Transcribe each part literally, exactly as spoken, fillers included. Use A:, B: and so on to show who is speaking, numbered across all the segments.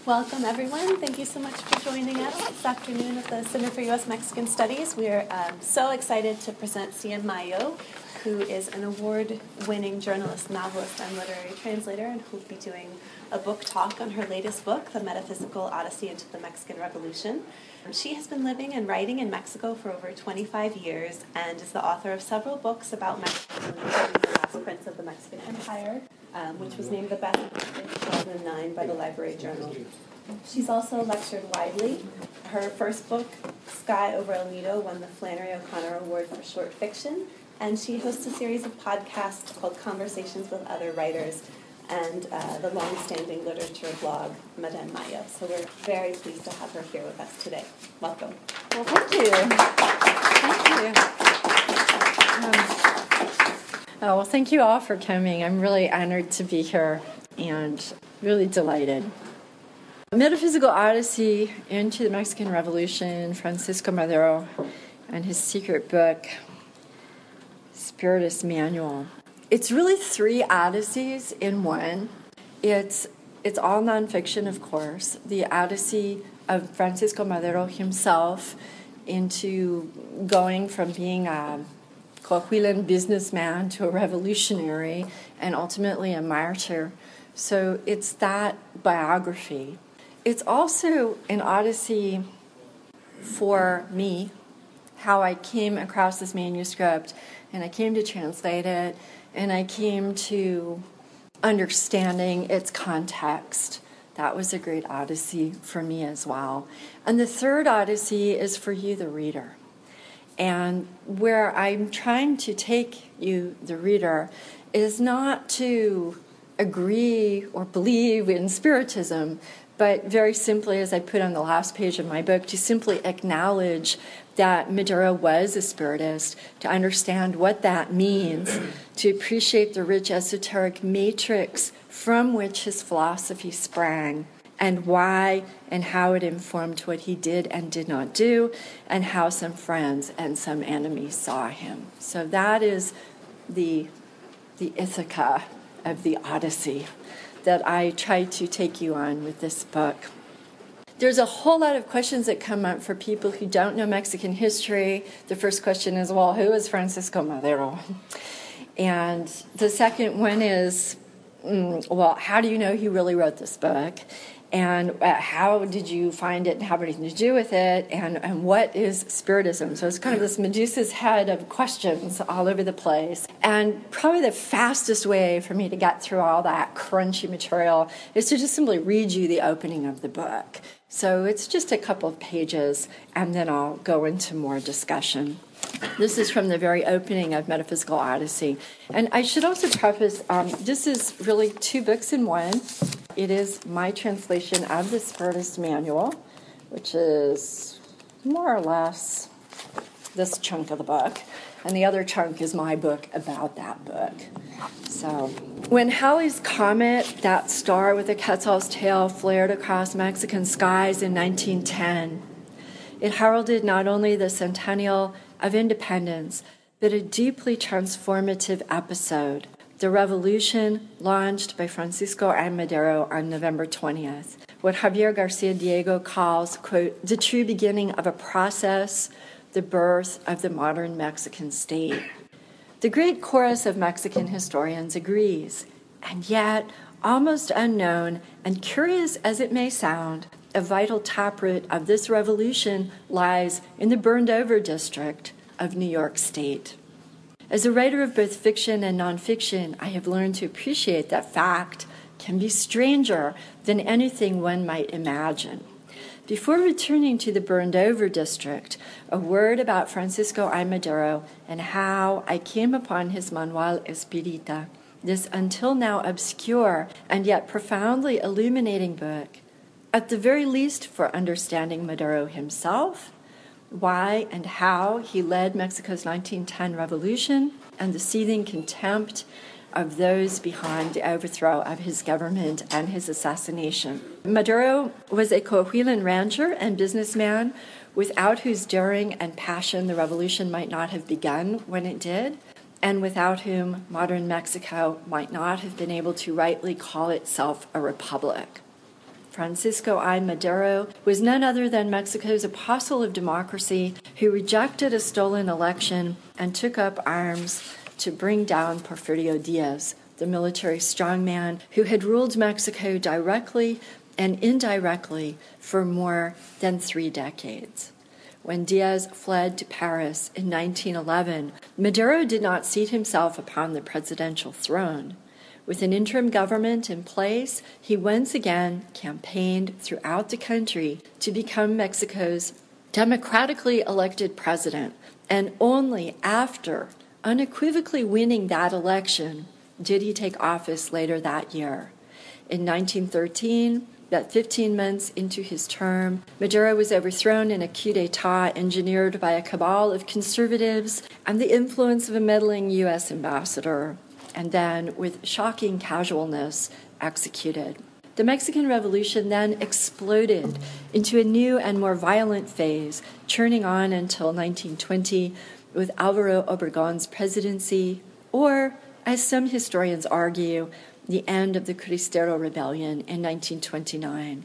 A: Welcome, everyone. Thank you so much for joining us this afternoon at the Center for U S Mexican Studies. We are um, so excited to present Cien Mayo, who is an award-winning journalist, novelist, and literary translator, and who will be doing a book talk on her latest book, The Metaphysical Odyssey into the Mexican Revolution. She has been living and writing in Mexico for over twenty-five years and is the author of several books about Mexico, including The Last Prince of the Mexican Empire, um, which was named the best in two thousand nine by the Library Journal. She's also lectured widely. Her first book, Sky Over El Nido, won the Flannery O'Connor Award for Short Fiction, and she hosts a series of podcasts called Conversations with Other Writers and uh, the long-standing literature blog, Madame Mayo. So we're very pleased to have her here with us today. Welcome.
B: Well, thank you. Thank you. Um, oh, well, thank you all for coming. I'm really honored to be here and really delighted. Metaphysical Odyssey into the Mexican Revolution, Francisco Madero and his secret book, Spiritist Manual. It's really three odysseys in one. It's it's all nonfiction, of course. The odyssey of Francisco Madero himself into going from being a Coahuilan businessman to a revolutionary and ultimately a martyr. So it's that biography. It's also an odyssey for me, how I came across this manuscript and I came to translate it and I came to understanding its context. That was a great odyssey for me as well. And the third odyssey is for you, the reader. And where I'm trying to take you, the reader, is not to agree or believe in Spiritism, but very simply, as I put on the last page of my book, to simply acknowledge that Madero was a Spiritist, to understand what that means, to appreciate the rich esoteric matrix from which his philosophy sprang, and why and how it informed what he did and did not do, and how some friends and some enemies saw him. So that is the, the Ithaca of the Odyssey that I try to take you on with this book. There's a whole lot of questions that come up for people who don't know Mexican history. The first question is, well, who is Francisco Madero? And the second one is, mm, well, how do you know he really wrote this book? And uh, how did you find it and have anything to do with it? And, and what is Spiritism? So it's kind of this Medusa's head of questions all over the place. And probably the fastest way for me to get through all that crunchy material is to just simply read you the opening of the book. So it's just a couple of pages, and then I'll go into more discussion. This is from the very opening of Metaphysical Odyssey. And I should also preface, um, this is really two books in one. It is my translation of the Spiritist Manual, which is more or less this chunk of the book. And the other chunk is my book about that book. So, when Halley's Comet, that star with a Quetzal's tail, flared across Mexican skies in nineteen ten, it heralded not only the centennial of independence, but a deeply transformative episode, the revolution launched by Francisco I. Madero on November twentieth, what Javier Garcia Diego calls, quote, the true beginning of a process, the birth of the modern Mexican state. The great chorus of Mexican historians agrees, and yet, almost unknown and curious as it may sound, a vital taproot of this revolution lies in the burned-over district of New York State. As a writer of both fiction and nonfiction, I have learned to appreciate that fact can be stranger than anything one might imagine. Before returning to the burned-over district, a word about Francisco I. Madero and how I came upon his Manual Espírita, this until now obscure and yet profoundly illuminating book, at the very least for understanding Madero himself, why and how he led Mexico's nineteen ten revolution, and the seething contempt of those behind the overthrow of his government and his assassination. Madero was a Coahuilan rancher and businessman without whose daring and passion the revolution might not have begun when it did, and without whom modern Mexico might not have been able to rightly call itself a republic. Francisco I. Madero was none other than Mexico's apostle of democracy who rejected a stolen election and took up arms to bring down Porfirio Diaz, the military strongman who had ruled Mexico directly and indirectly for more than three decades. When Diaz fled to Paris in nineteen eleven, Madero did not seat himself upon the presidential throne. With an interim government in place, he once again campaigned throughout the country to become Mexico's democratically elected president, and only after unequivocally winning that election did he take office later that year. In nineteen thirteen, that fifteen months into his term, Madero was overthrown in a coup d'etat engineered by a cabal of conservatives and the influence of a meddling U S ambassador, and then, with shocking casualness, executed. The Mexican Revolution then exploded into a new and more violent phase, churning on until nineteen twenty with Álvaro Obregón's presidency, or, as some historians argue, the end of the Cristero Rebellion in nineteen twenty-nine.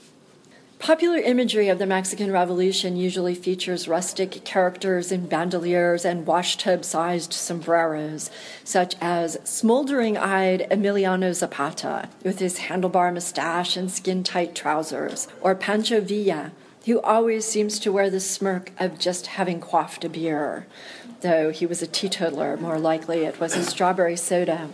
B: Popular imagery of the Mexican Revolution usually features rustic characters in bandoliers and washtub-sized sombreros, such as smoldering-eyed Emiliano Zapata with his handlebar mustache and skin-tight trousers, or Pancho Villa, who always seems to wear the smirk of just having quaffed a beer, though he was a teetotaler. More likely it was a strawberry soda.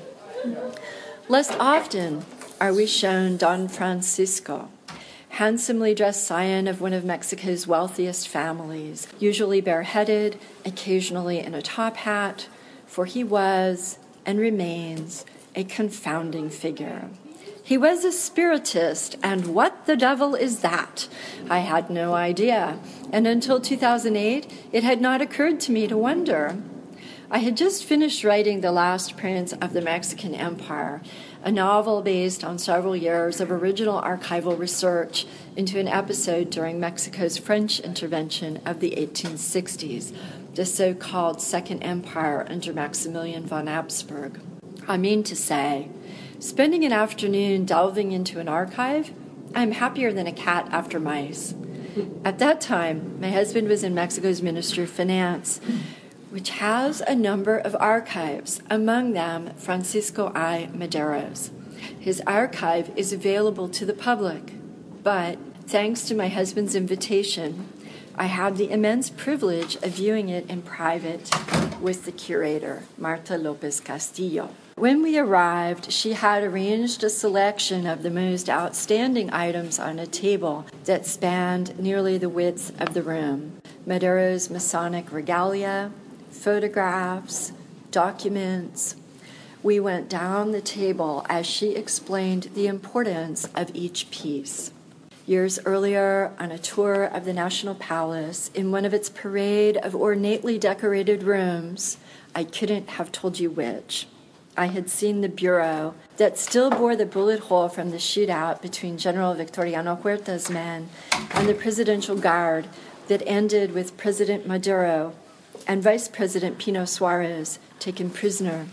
B: Less often are we shown Don Francisco, handsomely dressed scion of one of Mexico's wealthiest families, usually bareheaded, occasionally in a top hat, for he was and remains a confounding figure. He was a spiritist, and what the devil is that? I had no idea, and until two thousand eight, it had not occurred to me to wonder. I had just finished writing The Last Prince of the Mexican Empire, a novel based on several years of original archival research into an episode during Mexico's French intervention of the eighteen sixties, the so-called Second Empire under Maximilian von Habsburg. I mean to say, spending an afternoon delving into an archive, I'm happier than a cat after mice. At that time, my husband was in Mexico's Ministry of Finance, which has a number of archives, among them Francisco I. Madero's. His archive is available to the public, but thanks to my husband's invitation, I had the immense privilege of viewing it in private with the curator, Marta Lopez Castillo. When we arrived, she had arranged a selection of the most outstanding items on a table that spanned nearly the width of the room. Madero's Masonic regalia, photographs, documents. We went down the table as she explained the importance of each piece. Years earlier, on a tour of the National Palace, in one of its parade of ornately decorated rooms, I couldn't have told you which, I had seen the bureau that still bore the bullet hole from the shootout between General Victoriano Huerta's men and the Presidential Guard that ended with President Madero and Vice President Pino Suarez taken prisoner.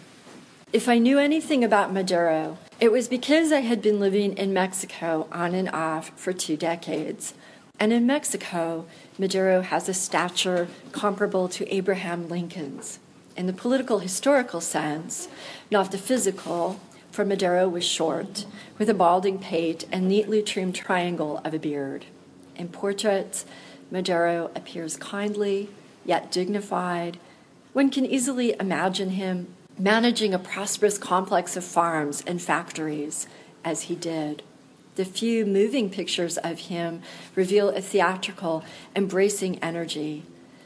B: If I knew anything about Madero, it was because I had been living in Mexico on and off for two decades. And in Mexico, Madero has a stature comparable to Abraham Lincoln's. In the political historical sense, not the physical, for Madero was short, with a balding pate and neatly trimmed triangle of a beard. In portraits, Madero appears kindly, yet dignified. One can easily imagine him managing a prosperous complex of farms and factories, as he did. The few moving pictures of him reveal a theatrical, embracing energy.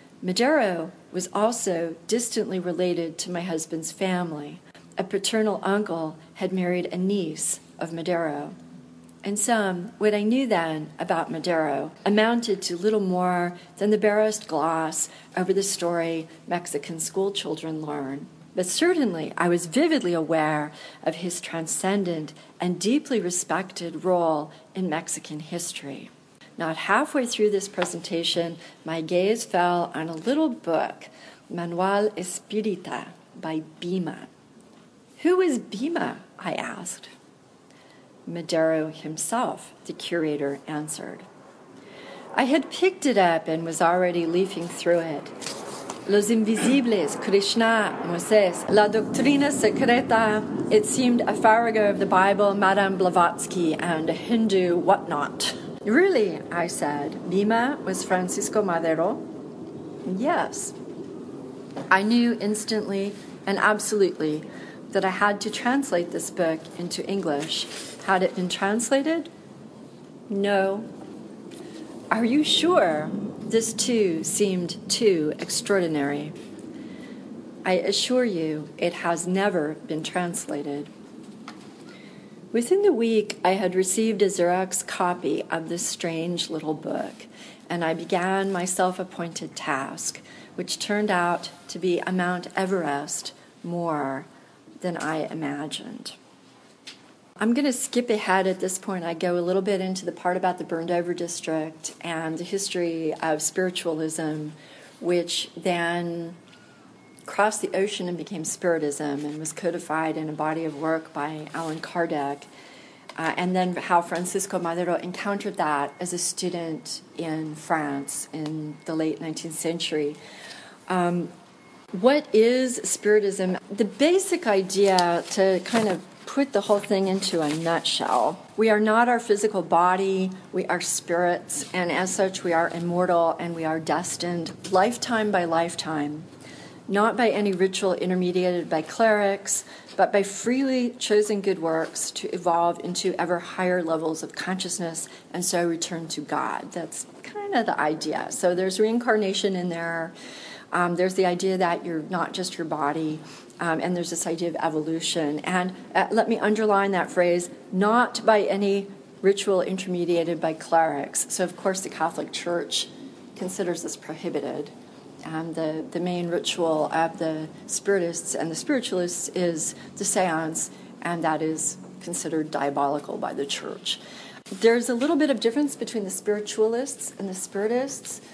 B: Madero was also distantly related to my husband's family. A paternal uncle had married a niece of Madero. In sum, what I knew then about Madero amounted to little more than the barest gloss over the story Mexican schoolchildren learn. But certainly I was vividly aware of his transcendent and deeply respected role in Mexican history. Not halfway through this presentation, my gaze fell on a little book, Manual Espírita, by Bima. Who is Bima? I asked. Madero himself, the curator answered. I had picked it up and was already leafing through it. Los Invisibles, Krishna, Moses, La Doctrina Secreta. It seemed a Farrago of the Bible, Madame Blavatsky, and a Hindu whatnot. Really, I said. Bhima was Francisco Madero? Yes. I knew instantly and absolutely that I had to translate this book into English. Had it been translated? No. Are you sure? This too seemed too extraordinary. I assure you, it has never been translated. Within the week, I had received a Xerox copy of this strange little book, and I began my self-appointed task, which turned out to be a Mount Everest more than I imagined. I'm going to skip ahead at this point. I go a little bit into the part about the Burned Over District and the history of spiritualism, which then crossed the ocean and became Spiritism and was codified in a body of work by Allan Kardec, uh, and then how Francisco Madero encountered that as a student in France in the late nineteenth century. Um, what is Spiritism? The basic idea, to kind of put the whole thing into a nutshell, we are not our physical body, we are spirits, and as such we are immortal and we are destined lifetime by lifetime, not by any ritual intermediated by clerics, but by freely chosen good works to evolve into ever higher levels of consciousness and so return to God. That's kind of the idea. So there's reincarnation in there. Um, there's the idea that you're not just your body, um, and there's this idea of evolution. And uh, let me underline that phrase, not by any ritual intermediated by clerics. So, of course, the Catholic Church considers this prohibited. Um, the, the main ritual of the Spiritists and the Spiritualists is the seance, and that is considered diabolical by the Church. There's a little bit of difference between the Spiritualists and the Spiritists.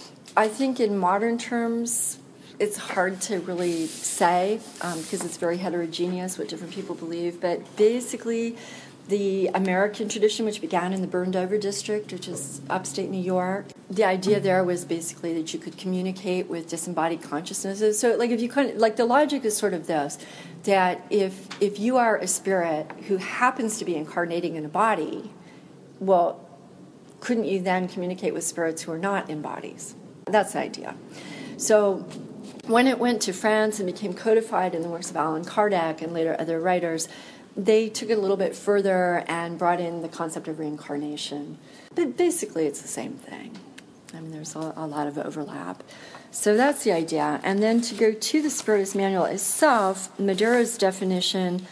B: I think in modern terms, it's hard to really say um, because it's very heterogeneous what different people believe. But basically, the American tradition, which began in the Burned Over District, which is upstate New York, the idea there was basically that you could communicate with disembodied consciousnesses. So, like, if you kind of, like, the logic is sort of this: that if if you are a spirit who happens to be incarnating in a body, well, couldn't you then communicate with spirits who are not in bodies? That's the idea. So when it went to France and became codified in the works of Allan Kardec and later other writers, they took it a little bit further and brought in the concept of reincarnation. But basically it's the same thing. I mean, there's a, a lot of overlap. So that's the idea. And then to go to the Spiritist Manual itself, Madero's definition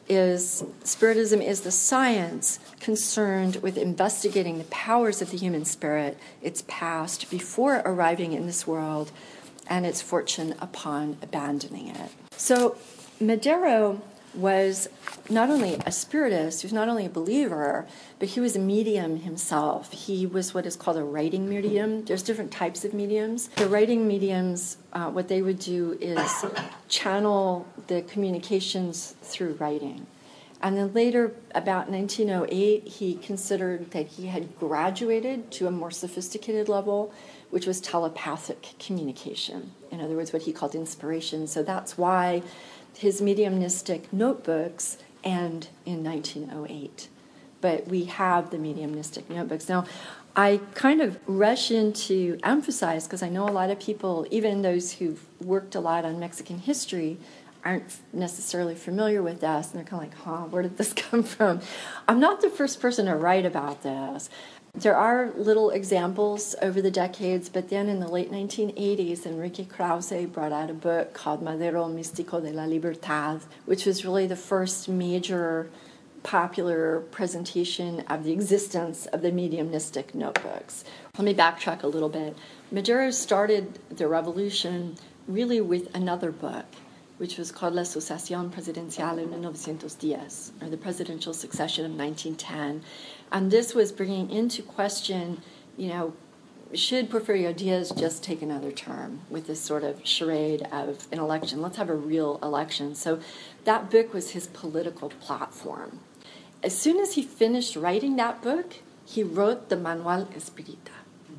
B: is Spiritism is the science concerned with investigating the powers of the human spirit, its past before arriving in this world, and its fortune upon abandoning it. So Madero was not only a spiritist, he was not only a believer, but he was a medium himself. He was what is called a writing medium. There's different types of mediums. The writing mediums, uh, what they would do is channel the communications through writing. And then later, about nineteen oh eight, he considered that he had graduated to a more sophisticated level, which was telepathic communication. In other words, what he called inspiration. So that's why his mediumistic notebooks end in nineteen oh eight. But we have the mediumistic notebooks. Now, I kind of rush in to emphasize, because I know a lot of people, even those who've worked a lot on Mexican history, aren't necessarily familiar with this, and they're kind of like, huh, where did this come from? I'm not the first person to write about this. There are little examples over the decades, but then in the late nineteen eighties, Enrique Krause brought out a book called Madero Místico de la Libertad, which was really the first major popular presentation of the existence of the mediumistic notebooks. Let me backtrack a little bit. Madero started the revolution really with another book, which was called La Sucesión Presidencial en mil novecientos diez, or the Presidential Succession of nineteen ten. And this was bringing into question, you know, should Porfirio Diaz just take another term with this sort of charade of an election? Let's have a real election. So that book was his political platform. as soon as he finished writing that book, he wrote the Manual Espírita.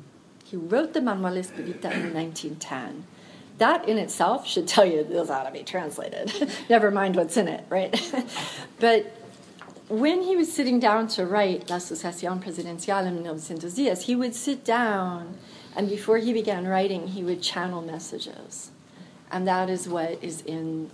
B: He wrote the Manual Espírita in nineteen ten. That in itself should tell you this ought to be translated. Never mind what's in it, right? But when he was sitting down to write La Sucesión Presidencial in nineteen ten, he would sit down, and before he began writing, he would channel messages. And that is what is in,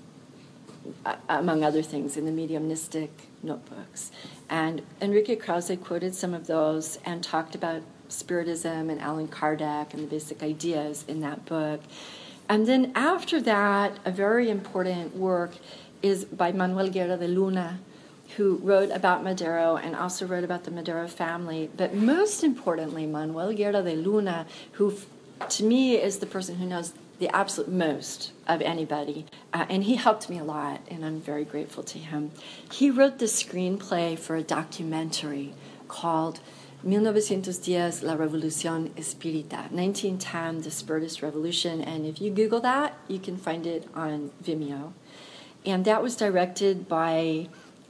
B: uh, among other things, in the mediumistic notebooks. And Enrique Krause quoted some of those and talked about Spiritism and Allan Kardec and the basic ideas in that book. And then after that, a very important work is by Manuel Guerra de Luna, who wrote about Madero and also wrote about the Madero family. But most importantly, Manuel Guerra de Luna, who to me is the person who knows the absolute most of anybody. Uh, and he helped me a lot, and I'm very grateful to him. He wrote the screenplay for a documentary called nineteen ten, La Revolución Espírita, nineteen ten, The Spiritist Revolution. And if you Google that, you can find it on Vimeo. And that was directed by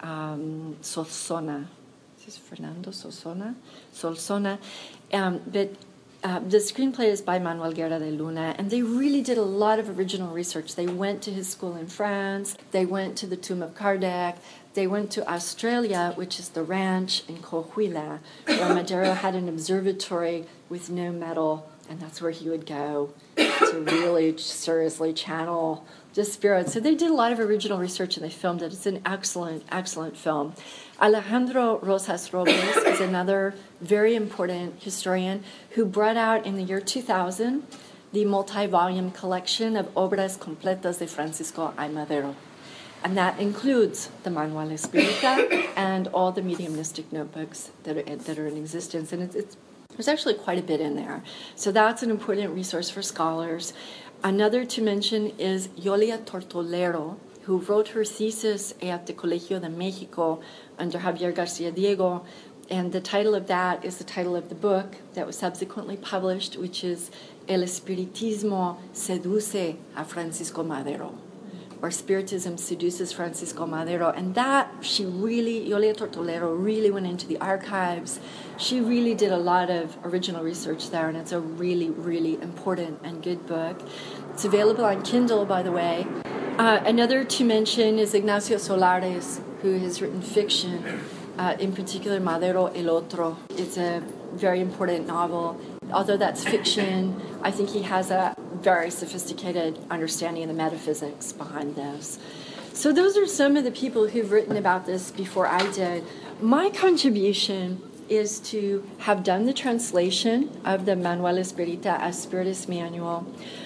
B: um, Solsona. Is this Fernando Solsona? Solsona. Um, but Uh, the screenplay is by Manuel Guerra de Luna, and they really did a lot of original research. They went to his school in France, they went to the tomb of Kardec, they went to Australia, which is the ranch in Coahuila, where Madero had an observatory with no metal, and that's where he would go to really seriously channel the spirit. So they did a lot of original research, and they filmed it. It's an excellent, excellent film. Alejandro Rosas Robles is another very important historian who brought out in the year two thousand the multi-volume collection of Obras Completas de Francisco I. Madero. And that includes the Manual Espírita and all the mediumistic notebooks that are, that are in existence. And it's, it's, there's actually quite a bit in there. So that's an important resource for scholars. Another to mention is Yolia Tortolero, who wrote her thesis at the Colegio de Mexico under Javier García Diego, and the title of that is the title of the book that was subsequently published, which is El Espiritismo Seduce a Francisco Madero, or Spiritism Seduces Francisco Madero. And that, she really, Yolia Tortolero really went into the archives. She really did a lot of original research there, and it's a really, really important and good book. It's available on Kindle, by the way. Uh, another to mention is Ignacio Solares, who has written fiction, uh, in particular Madero el Otro. It's a very important novel. Although that's fiction, I think he has a very sophisticated understanding of the metaphysics behind this. So those are some of the people who've written about this before I did. My contribution is to have done the translation of the Manual Espírita as Spiritist Manual.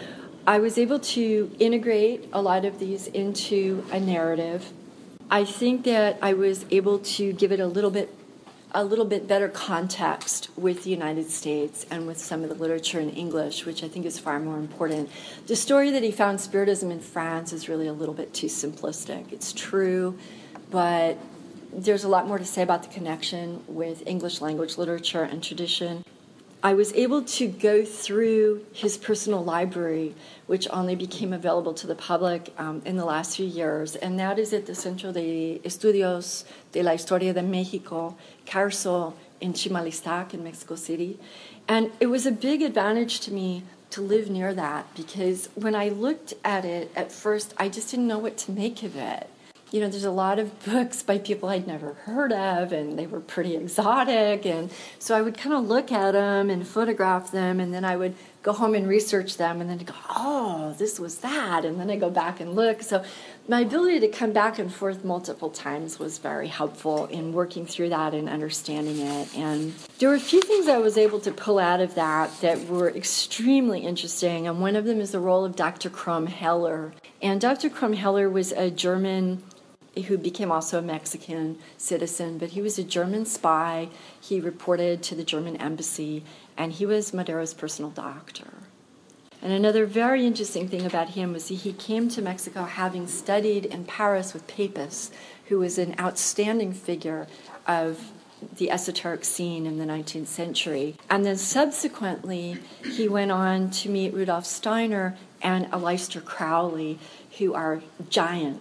B: I was able to integrate a lot of these into a narrative. I think that I was able to give it a little bit a little bit better context with the United States and with some of the literature in English, which I think is far more important. The story that he found Spiritism in France is really a little bit too simplistic. It's true, but there's a lot more to say about the connection with English language literature and tradition. I was able to go through his personal library, which only became available to the public um, in the last few years, and that is at the Centro de Estudios de la Historia de México, CARSO, in Chimalistac in Mexico City. And it was a big advantage to me to live near that, because when I looked at it at first, I just didn't know what to make of it. You know, there's a lot of books by people I'd never heard of, and they were pretty exotic, and so I would kind of look at them and photograph them, and then I would go home and research them, and then go, oh, this was that, and then I go back and look. So my ability to come back and forth multiple times was very helpful in working through that and understanding it. And there were a few things I was able to pull out of that that were extremely interesting, and one of them is the role of Doctor Krumm Heller. And Doctor Krumm Heller was a German who became also a Mexican citizen, but he was a German spy. He reported to the German embassy, and he was Madero's personal doctor. And another very interesting thing about him was he came to Mexico having studied in Paris with Papus, who was an outstanding figure of the esoteric scene in the nineteenth century. And then subsequently, he went on to meet Rudolf Steiner and Aleister Crowley, who are giants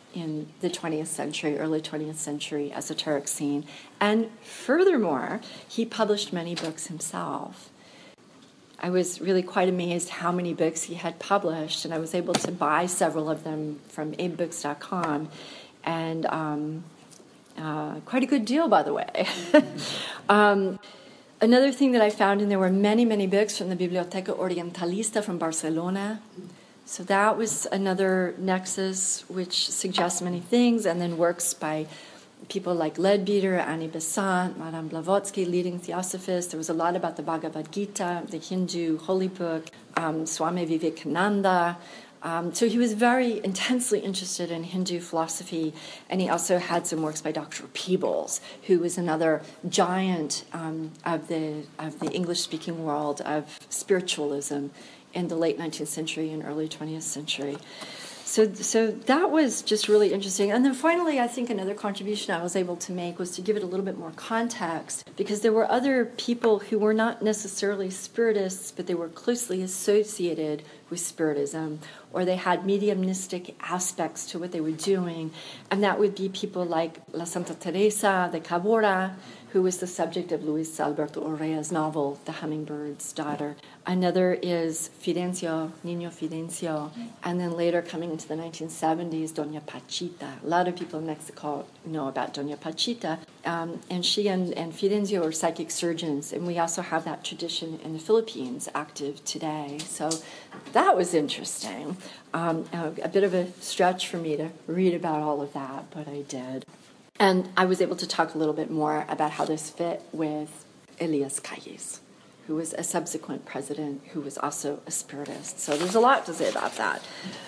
B: in the twentieth century, early twentieth century esoteric scene. And furthermore, he published many books himself. I was really quite amazed how many books he had published, and I was able to buy several of them from abe books dot com, and um, uh, quite a good deal, by the way. um, another thing that I found, and there were many, many books from the Biblioteca Orientalista from Barcelona. So that was another nexus which suggests many things, and then works by people like Leadbeater, Annie Besant, Madame Blavatsky, leading theosophists. There was a lot about the Bhagavad Gita, the Hindu holy book, um, Swami Vivekananda. Um, so he was very intensely interested in Hindu philosophy, and he also had some works by Doctor Peebles, who was another giant um, of the of the English-speaking world of spiritualism in the late nineteenth century and early twentieth century. So, so that was just really interesting. And then finally, I think another contribution I was able to make was to give it a little bit more context, because there were other people who were not necessarily spiritists, but they were closely associated with spiritism, or they had mediumistic aspects to what they were doing. And that would be people like La Santa Teresa de Cabora, who was the subject of Luis Alberto Urrea's novel, The Hummingbird's Daughter. Another is Fidencio, Niño Fidencio, and then later coming into the nineteen seventies, Doña Pachita. A lot of people in Mexico know about Doña Pachita, um, and she and, and Fidencio are psychic surgeons, and we also have that tradition in the Philippines active today. So that was interesting. Um, a, a bit of a stretch for me to read about all of that, but I did. And I was able to talk a little bit more about how this fit with Elias Calles, who was a subsequent president who was also a spiritist. So there's a lot to say about that.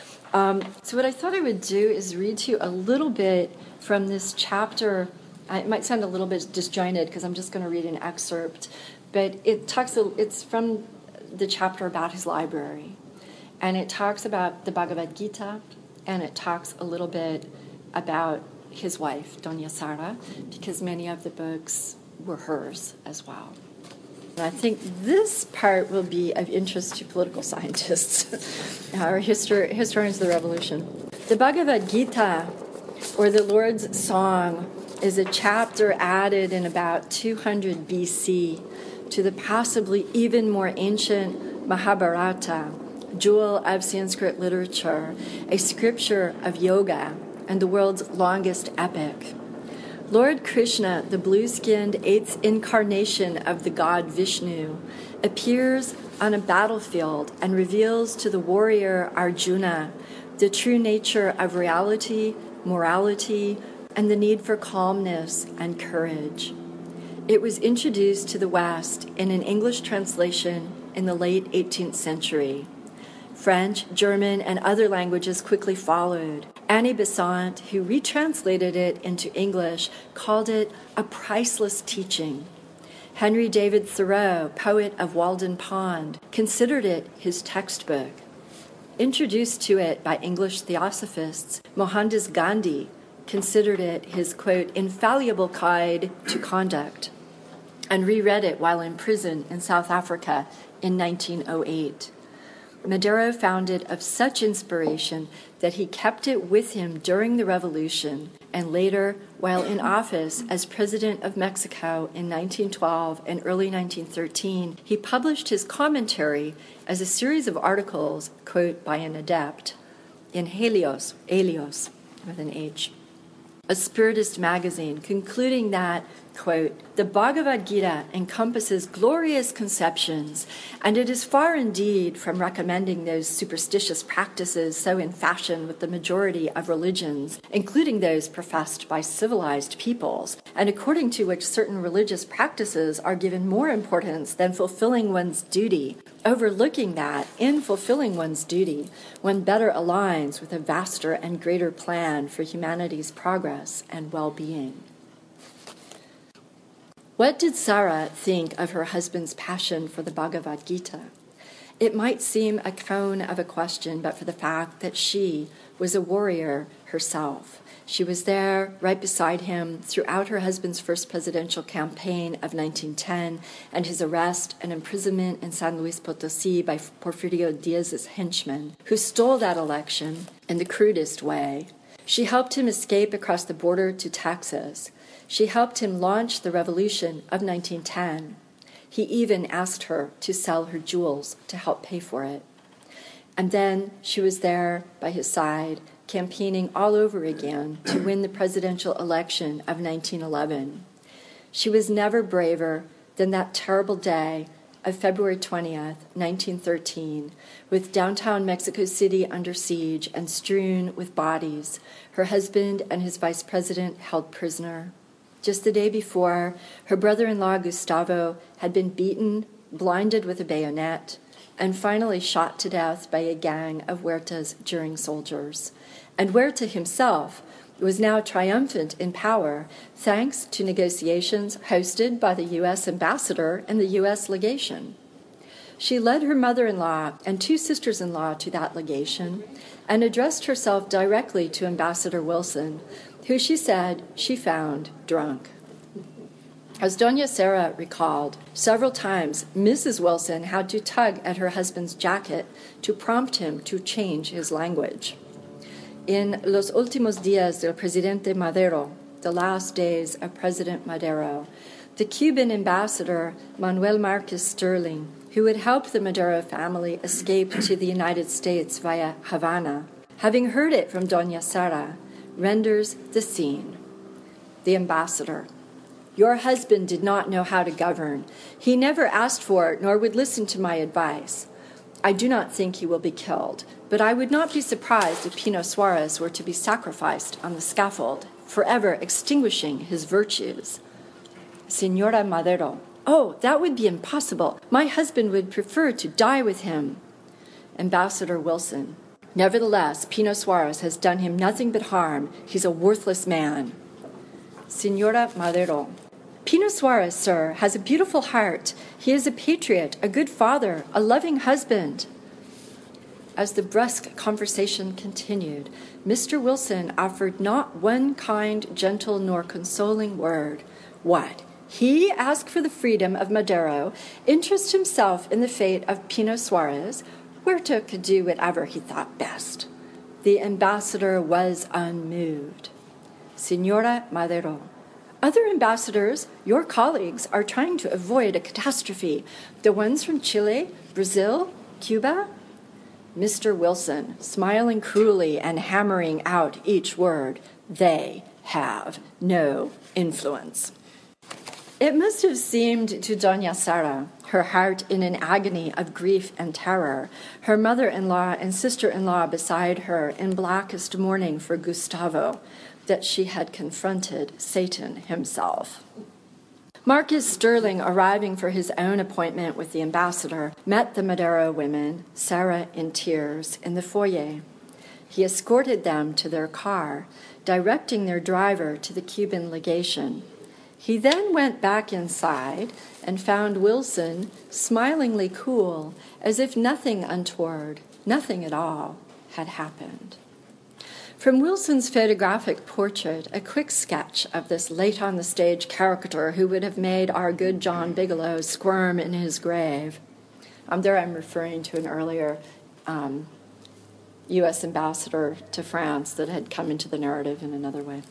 B: Um, so what I thought I would do is read to you a little bit from this chapter. It might sound a little bit disjointed because I'm just going to read an excerpt, but it talks. It's from the chapter about his library, and it talks about the Bhagavad Gita, and it talks a little bit about his wife, Doña Sara, because many of the books were hers as well. And I think this part will be of interest to political scientists or histor- historians of the revolution. The Bhagavad Gita, or the Lord's Song, is a chapter added in about two hundred B C to the possibly even more ancient Mahabharata, jewel of Sanskrit literature, a scripture of yoga, and the world's longest epic. Lord Krishna, the blue-skinned eighth incarnation of the god Vishnu, appears on a battlefield and reveals to the warrior Arjuna the true nature of reality, morality, and the need for calmness and courage. It was introduced to the West in an English translation in the late eighteenth century. French, German, and other languages quickly followed. Annie Besant, who retranslated it into English, called it a priceless teaching. Henry David Thoreau, poet of Walden Pond, considered it his textbook. Introduced to it by English theosophists, Mohandas Gandhi considered it his, quote, infallible guide to conduct, and reread it while in prison in South Africa in nineteen oh eight. Madero found it of such inspiration that he kept it with him during the revolution, and later, while in office as president of Mexico in nineteen twelve and early nineteen thirteen, he published his commentary as a series of articles, quote, by an adept, in Helios, Helios, with an H, a spiritist magazine, concluding that, quote, the Bhagavad Gita encompasses glorious conceptions, and it is far indeed from recommending those superstitious practices so in fashion with the majority of religions, including those professed by civilized peoples, and according to which certain religious practices are given more importance than fulfilling one's duty, overlooking that, in fulfilling one's duty, one better aligns with a vaster and greater plan for humanity's progress and well-being. What did Sara think of her husband's passion for the Bhagavad Gita? It might seem a cone of a question, but for the fact that she was a warrior herself. She was there right beside him throughout her husband's first presidential campaign of nineteen ten and his arrest and imprisonment in San Luis Potosí by Porfirio Diaz's henchmen, who stole that election in the crudest way. She helped him escape across the border to Texas. She helped him launch the revolution of nineteen ten. He even asked her to sell her jewels to help pay for it. And then she was there by his side, campaigning all over again to win the presidential election of nineteen eleven. She was never braver than that terrible day of February twentieth, nineteen thirteen, with downtown Mexico City under siege and strewn with bodies, her husband and his vice president held prisoner. Just the day before, her brother-in-law Gustavo had been beaten, blinded with a bayonet, and finally shot to death by a gang of Huerta's jeering soldiers. And Huerta himself was now triumphant in power thanks to negotiations hosted by the U S ambassador and the U S legation. She led her mother-in-law and two sisters-in-law to that legation and addressed herself directly to Ambassador Wilson, who she said she found drunk. As Doña Sara recalled, several times Missus Wilson had to tug at her husband's jacket to prompt him to change his language. In Los Últimos Días del Presidente Madero, the last days of President Madero, the Cuban ambassador Manuel Marquez Sterling, who had helped the Madero family escape to the United States via Havana, having heard it from Doña Sara, renders the scene. The ambassador: "Your husband did not know how to govern. He never asked for it, nor would listen to my advice. I do not think he will be killed, but I would not be surprised if Pino Suarez were to be sacrificed on the scaffold, forever extinguishing his virtues." Señora Madero: "Oh, that would be impossible. My husband would prefer to die with him." Ambassador Wilson: "Nevertheless, Pino Suarez has done him nothing but harm. He's a worthless man." Señora Madero: "Pino Suarez, sir, has a beautiful heart. He is a patriot, a good father, a loving husband." As the brusque conversation continued, Mister Wilson offered not one kind, gentle, nor consoling word. What? He ask for the freedom of Madero, interest himself in the fate of Pino Suarez? Huerta could do whatever he thought best. The ambassador was unmoved. Señora Madero: "Other ambassadors, your colleagues, are trying to avoid a catastrophe. The ones from Chile, Brazil, Cuba?" Mister Wilson, smiling cruelly and hammering out each word: "They have no influence." It must have seemed to Doña Sara, her heart in an agony of grief and terror, her mother-in-law and sister-in-law beside her in blackest mourning for Gustavo, that she had confronted Satan himself. Marquez Sterling, arriving for his own appointment with the ambassador, met the Madero women, Sara in tears, in the foyer. He escorted them to their car, directing their driver to the Cuban legation. He then went back inside and found Wilson smilingly cool, as if nothing untoward, nothing at all, had happened. From Wilson's photographic portrait, a quick sketch of this late-on-the-stage caricature who would have made our good John Bigelow squirm in his grave. Um, there I'm referring to an earlier um, U S ambassador to France that had come into the narrative in another way.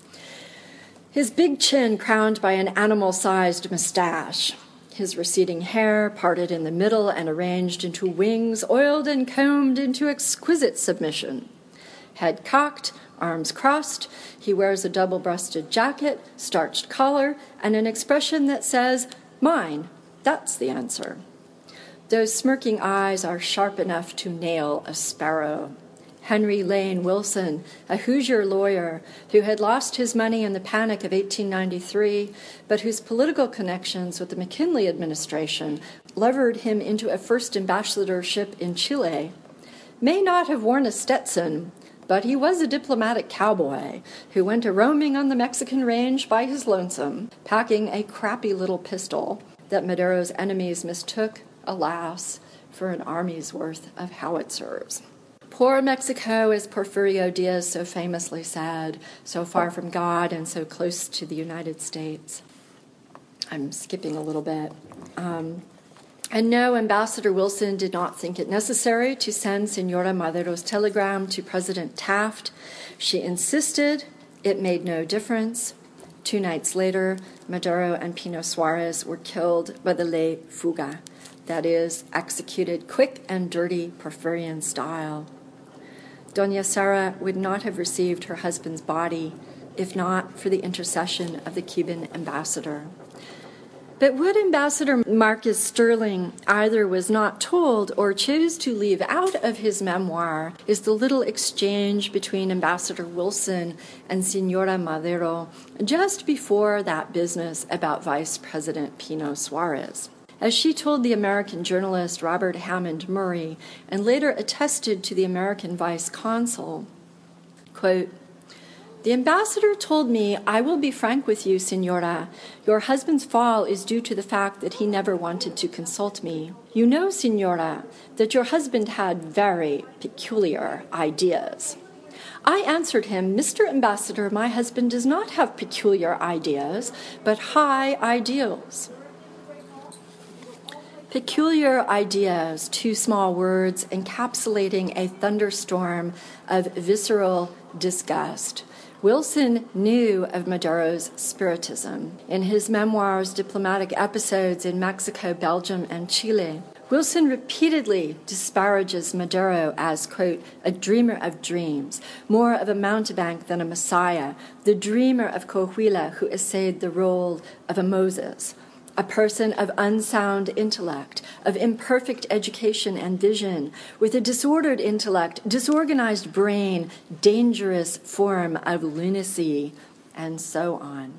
B: His big chin crowned by an animal-sized mustache, his receding hair parted in the middle and arranged into wings oiled and combed into exquisite submission. Head cocked, arms crossed, he wears a double-breasted jacket, starched collar, and an expression that says, "Mine, that's the answer." Those smirking eyes are sharp enough to nail a sparrow. Henry Lane Wilson, a Hoosier lawyer who had lost his money in the panic of eighteen ninety-three, but whose political connections with the McKinley administration levered him into a first ambassadorship in Chile, may not have worn a Stetson, but he was a diplomatic cowboy who went a-roaming on the Mexican range by his lonesome, packing a crappy little pistol that Madero's enemies mistook, alas, for an army's worth of howitzers. Poor Mexico, as Porfirio Diaz so famously said, so far from God and so close to the United States. I'm skipping a little bit. Um, And no, Ambassador Wilson did not think it necessary to send Senora Madero's telegram to President Taft. She insisted it made no difference. Two nights later, Madero and Pino Suarez were killed by the ley fuga, that is, executed quick and dirty Porfirian style. Doña Sara would not have received her husband's body if not for the intercession of the Cuban ambassador. But what Ambassador Marcus Sterling either was not told or chose to leave out of his memoir is the little exchange between Ambassador Wilson and Senora Madero just before that business about Vice President Pino Suarez. As she told the American journalist Robert Hammond Murray and later attested to the American vice consul, quote, "The ambassador told me, I will be frank with you, Senora. Your husband's fall is due to the fact that he never wanted to consult me. You know, Senora, that your husband had very peculiar ideas." I answered him, "Mister Ambassador, my husband does not have peculiar ideas, but high ideals." Peculiar ideas, two small words encapsulating a thunderstorm of visceral disgust. Wilson knew of Madero's spiritism. In his memoirs, Diplomatic Episodes in Mexico, Belgium, and Chile, Wilson repeatedly disparages Madero as, quote, "a dreamer of dreams, more of a mountebank than a messiah, the dreamer of Coahuila who essayed the role of a Moses, a person of unsound intellect, of imperfect education and vision, with a disordered intellect, disorganized brain, dangerous form of lunacy," and so on.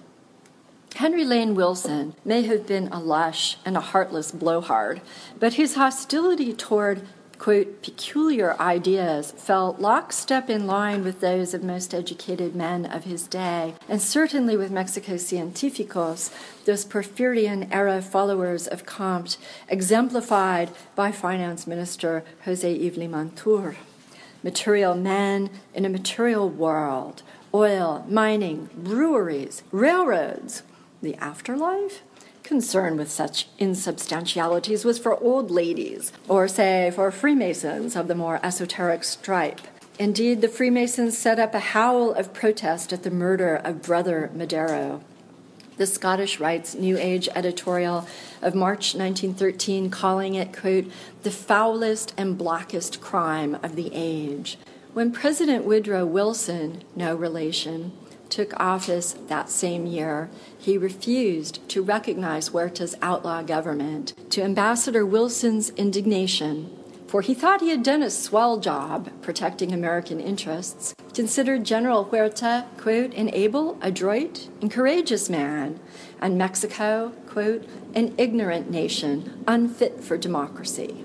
B: Henry Lane Wilson may have been a lush and a heartless blowhard, but his hostility toward, quote, "peculiar ideas" fell lockstep in line with those of most educated men of his day, and certainly with Mexico's científicos, those Porfirian-era followers of Comte, exemplified by Finance Minister José Yves Limantour. Material men in a material world, oil, mining, breweries, railroads, the afterlife? Concern with such insubstantialities was for old ladies, or, say, for Freemasons of the more esoteric stripe. Indeed, the Freemasons set up a howl of protest at the murder of Brother Madero. The Scottish Right's New Age editorial of March nineteen thirteen calling it, quote, "the foulest and blackest crime of the age." When President Woodrow Wilson, no relation, took office that same year, he refused to recognize Huerta's outlaw government, to Ambassador Wilson's indignation, for he thought he had done a swell job protecting American interests, considered General Huerta, quote, "an able, adroit, and courageous man," and Mexico, quote, "an ignorant nation, unfit for democracy."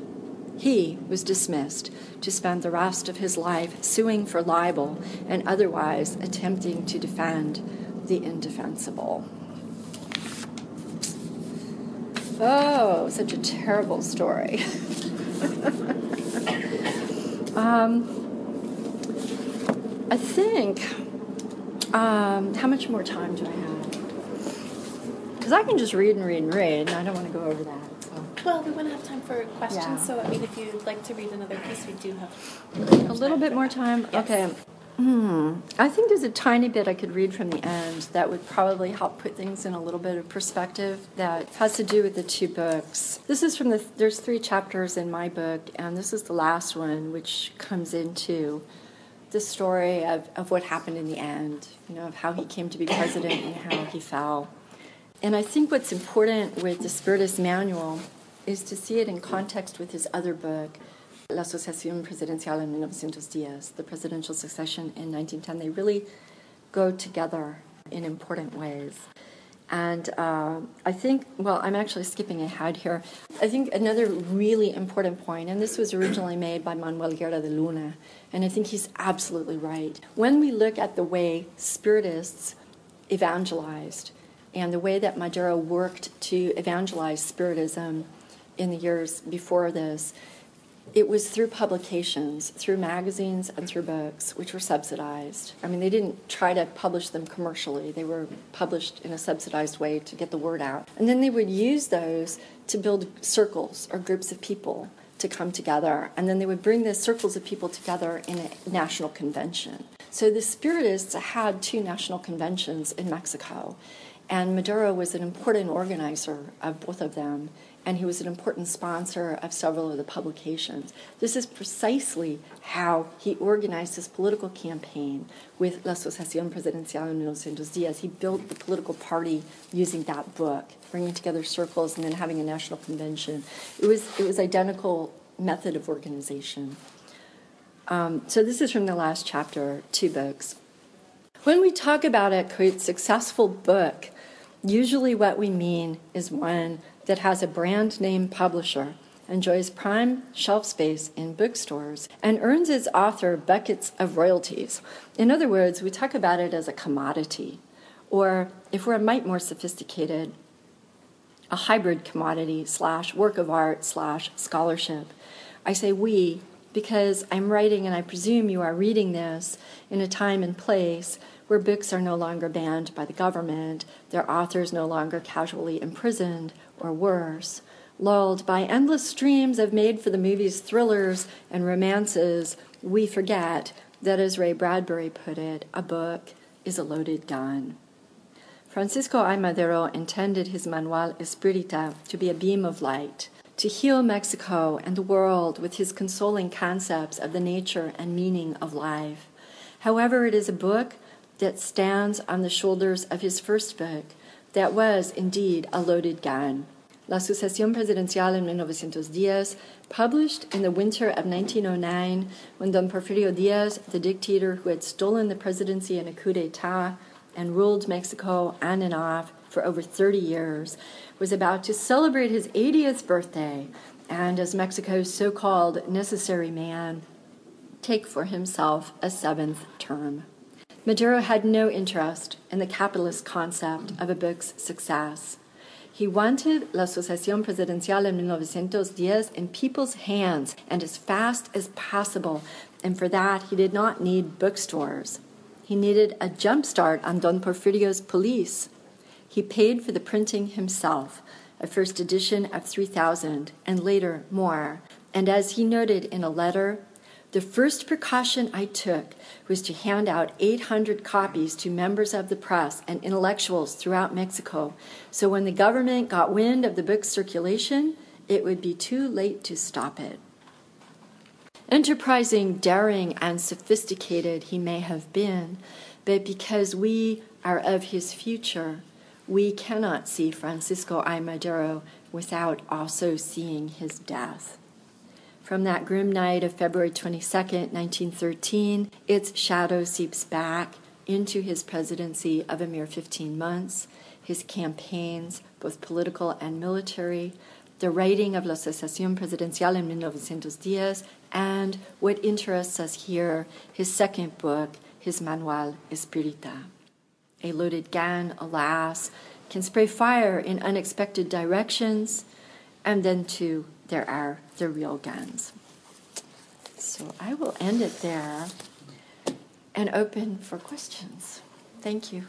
B: He was dismissed to spend the rest of his life suing for libel and otherwise attempting to defend the indefensible. Oh, such a terrible story. um, I think, um, how much more time do I have? Because I can just read and read and read, and I don't want to go over that.
A: Well, we want to have time for questions,
B: Yeah.
A: so I mean, if you'd like to read another piece, we do have
B: A little bit more time?
A: Yes.
B: Okay. Hmm. I think there's a tiny bit I could read from the end that would probably help put things in a little bit of perspective that has to do with the two books. This is from the, there's three chapters in my book, and this is the last one, which comes into the story of, of what happened in the end, you know, of how he came to be president and how he fell. And I think what's important with the Spiritist Manual is to see it in context with his other book, La Sucesión Presidencial en mil novecientos diez, The Presidential Succession in nineteen ten. They really go together in important ways. And uh, I think, well, I'm actually skipping ahead here. I think another really important point, and this was originally made by Manuel Guerra de Luna, and I think he's absolutely right. When we look at the way Spiritists evangelized and the way that Madero worked to evangelize Spiritism in the years before this, it was through publications, through magazines and through books, which were subsidized. I mean, they didn't try to publish them commercially. They were published in a subsidized way to get the word out. And then they would use those to build circles or groups of people to come together. And then they would bring the circles of people together in a national convention. So the Spiritists had two national conventions in Mexico. And Madero was an important organizer of both of them, and he was an important sponsor of several of the publications. This is precisely how he organized his political campaign with La Asociación Presidencial en mil novecientos diez. He built the political party using that book, bringing together circles and then having a national convention. It was, it was identical method of organization. Um, so this is from the last chapter, two books. When we talk about a, quote, successful book, usually what we mean is one that has a brand name publisher, enjoys prime shelf space in bookstores, and earns its author buckets of royalties. In other words, we talk about it as a commodity, or if we're a mite more sophisticated, a hybrid commodity slash work of art slash scholarship. I say we because I'm writing, and I presume you are reading this, in a time and place where books are no longer banned by the government, their authors no longer casually imprisoned, or worse, lulled by endless streams of made-for-the-movies thrillers and romances, we forget that, as Ray Bradbury put it, a book is a loaded gun. Francisco I. Madero intended his Manual Espírita to be a beam of light, to heal Mexico and the world with his consoling concepts of the nature and meaning of life. However, it is a book that stands on the shoulders of his first book, that was indeed a loaded gun. La Asociación Presidencial en mil novecientos diez, published in the winter of nineteen oh nine, when Don Porfirio Diaz, the dictator who had stolen the presidency in a coup d'etat and ruled Mexico on and off for over thirty years, was about to celebrate his eightieth birthday, and as Mexico's so-called necessary man, take for himself a seventh term. Madero had no interest in the capitalist concept of a book's success. He wanted La Asociación Presidencial en mil novecientos diez in people's hands and as fast as possible, and for that he did not need bookstores. He needed a jump start on Don Porfirio's police. He paid for the printing himself, a first edition of three thousand, and later more. And as he noted in a letter, the first precaution I took was to hand out eight hundred copies to members of the press and intellectuals throughout Mexico, so when the government got wind of the book's circulation, it would be too late to stop it. Enterprising, daring, and sophisticated he may have been, but because we are of his future, we cannot see Francisco I. Madero without also seeing his death. From that grim night of February twenty-second, nineteen thirteen, its shadow seeps back into his presidency of a mere fifteen months, his campaigns, both political and military, the writing of La Asociación Presidencial en mil novecientos diez, and what interests us here, his second book, his Manual Espírita. A loaded gun, alas, can spray fire in unexpected directions, and then, too, there are the real guns. So I will end it there and open for questions. Thank you.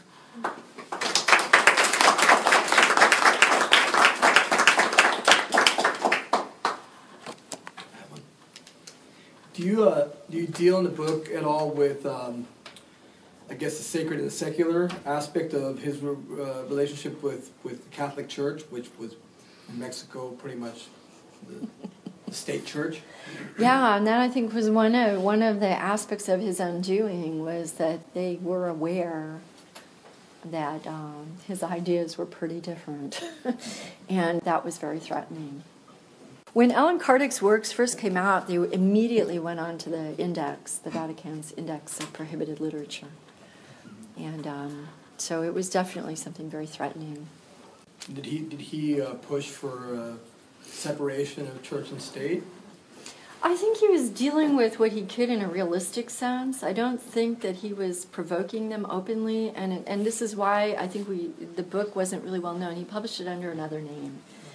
C: Do you uh, do you deal in the book at all with, um, I guess, the sacred and the secular aspect of his uh, relationship with, with the Catholic Church, which was in Mexico pretty much the, the state church?
B: Yeah, and that I think was one of one of the aspects of his undoing was that they were aware that um, his ideas were pretty different, and that was very threatening. When Allan Kardec's works first came out, they immediately went on to the index, the Vatican's Index of Prohibited Literature. And um, so it was definitely something very threatening.
C: Did he did he uh, push for uh, separation of church and state?
B: I think he was dealing with what he could in a realistic sense. I don't think that he was provoking them openly, and and this is why I think we the book wasn't really well known. He published it under another name.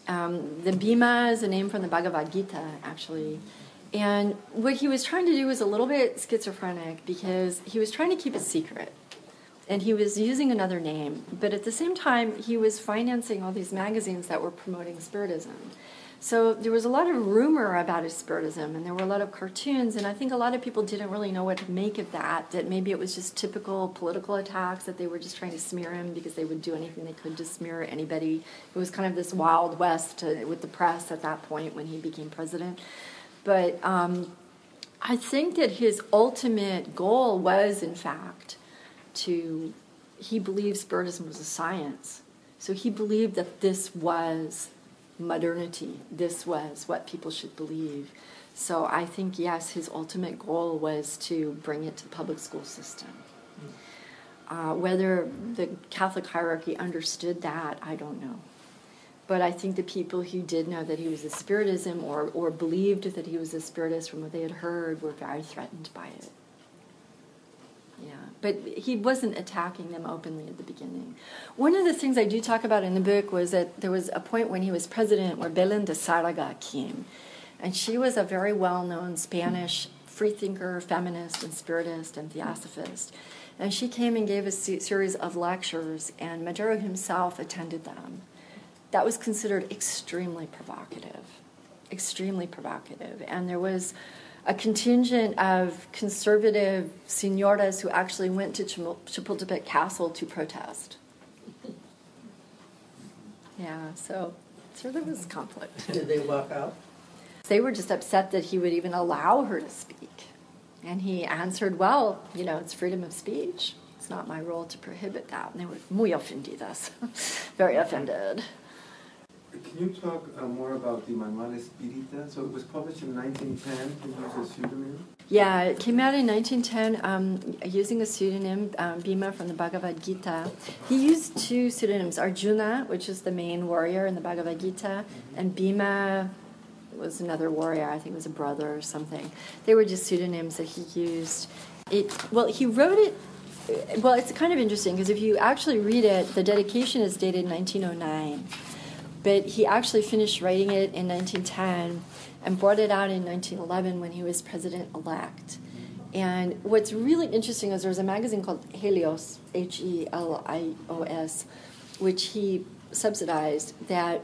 B: Um, the Bhima is a name from the Bhagavad Gita, actually. And what he was trying to do was a little bit schizophrenic because he was trying to keep it secret. And he was using another name. But at the same time, he was financing all these magazines that were promoting Spiritism. So there was a lot of rumor about his Spiritism, and there were a lot of cartoons, and I think a lot of people didn't really know what to make of that, that maybe it was just typical political attacks, that they were just trying to smear him because they would do anything they could to smear anybody. It was kind of this Wild West uh, with the press at that point when he became president. But um, I think that his ultimate goal was, in fact, to, he believed Spiritism was a science. So he believed that this was modernity. This was what people should believe. So I think, yes, his ultimate goal was to bring it to the public school system. Uh, whether the Catholic hierarchy understood that, I don't know. But I think the people who did know that he was a Spiritism or, or believed that he was a Spiritist from what they had heard were very threatened by it. Yeah, but he wasn't attacking them openly at the beginning. One of the things I do talk about in the book was that there was a point when he was president where Belén de Zárraga came. And she was a very well-known Spanish freethinker, feminist, and spiritist, and theosophist. And she came and gave a series of lectures, and Madero himself attended them. That was considered extremely provocative, extremely provocative. And there was a contingent of conservative senoras who actually went to Chapultepec Castle to protest. Yeah, so, so there was conflict.
D: Did they walk out?
B: They were just upset that he would even allow her to speak. And he answered, well, you know, it's freedom of speech. It's not my role to prohibit that. And they were muy ofendidas, very offended.
E: Can you talk uh, more about the Manual Espírita? So it was published in nineteen ten. Can you use a pseudonym?
B: Yeah, it came out in nineteen ten um, using a pseudonym, um, Bhima from the Bhagavad Gita. He used two pseudonyms, Arjuna, which is the main warrior in the Bhagavad Gita, and Bhima was another warrior, I think it was a brother or something. They were just pseudonyms that he used. It Well, he wrote it, well, it's kind of interesting, because if you actually read it, the dedication is dated nineteen oh nine. But he actually finished writing it in nineteen ten and brought it out in nineteen eleven when he was president-elect. And what's really interesting is there's a magazine called Helios, H E L I O S, which he subsidized, that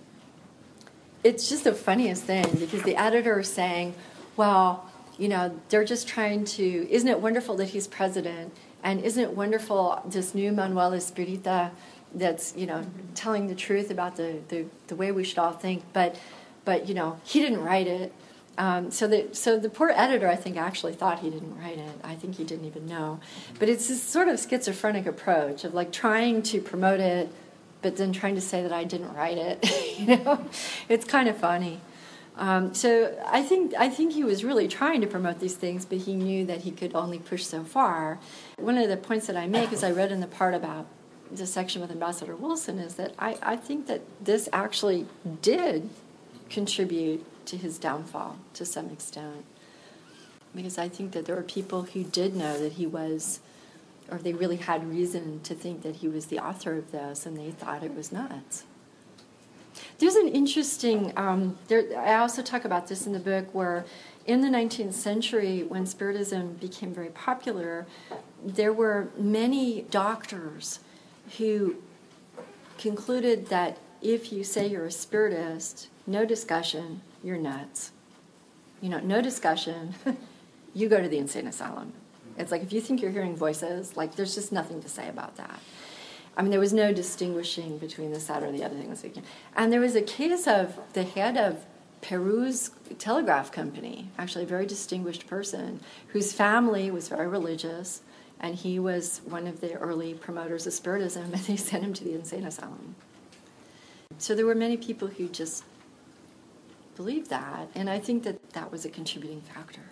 B: it's just the funniest thing, because the editor is saying, well, you know, they're just trying to, isn't it wonderful that he's president? And isn't it wonderful, this new Manual Espírita that's, you know, telling the truth about the, the, the way we should all think, but, but you know, he didn't write it. Um, so, the, so the poor editor, I think, actually thought he didn't write it. I think he didn't even know. But it's this sort of schizophrenic approach of, like, trying to promote it, but then trying to say that I didn't write it. You know, it's kind of funny. Um, so I think I think he was really trying to promote these things, but he knew that he could only push so far. One of the points that I make, as I read in the part about the section with Ambassador Wilson, is that I, I think that this actually did contribute to his downfall to some extent. Because I think that there were people who did know that he was, or they really had reason to think that he was the author of this, and they thought it was nuts. There's an interesting, um, there, I also talk about this in the book, where in the nineteenth century, when Spiritism became very popular, there were many doctors who concluded that if you say you're a Spiritist, no discussion, you're nuts. You know, no discussion, you go to the insane asylum. It's like, if you think you're hearing voices, like, there's just nothing to say about that. I mean, there was no distinguishing between this, that, or the other thing. And there was a case of the head of Peru's telegraph company, actually a very distinguished person, whose family was very religious, and he was one of the early promoters of Spiritism, and they sent him to the insane asylum. So there were many people who just believed that, and I think that that was a contributing factor.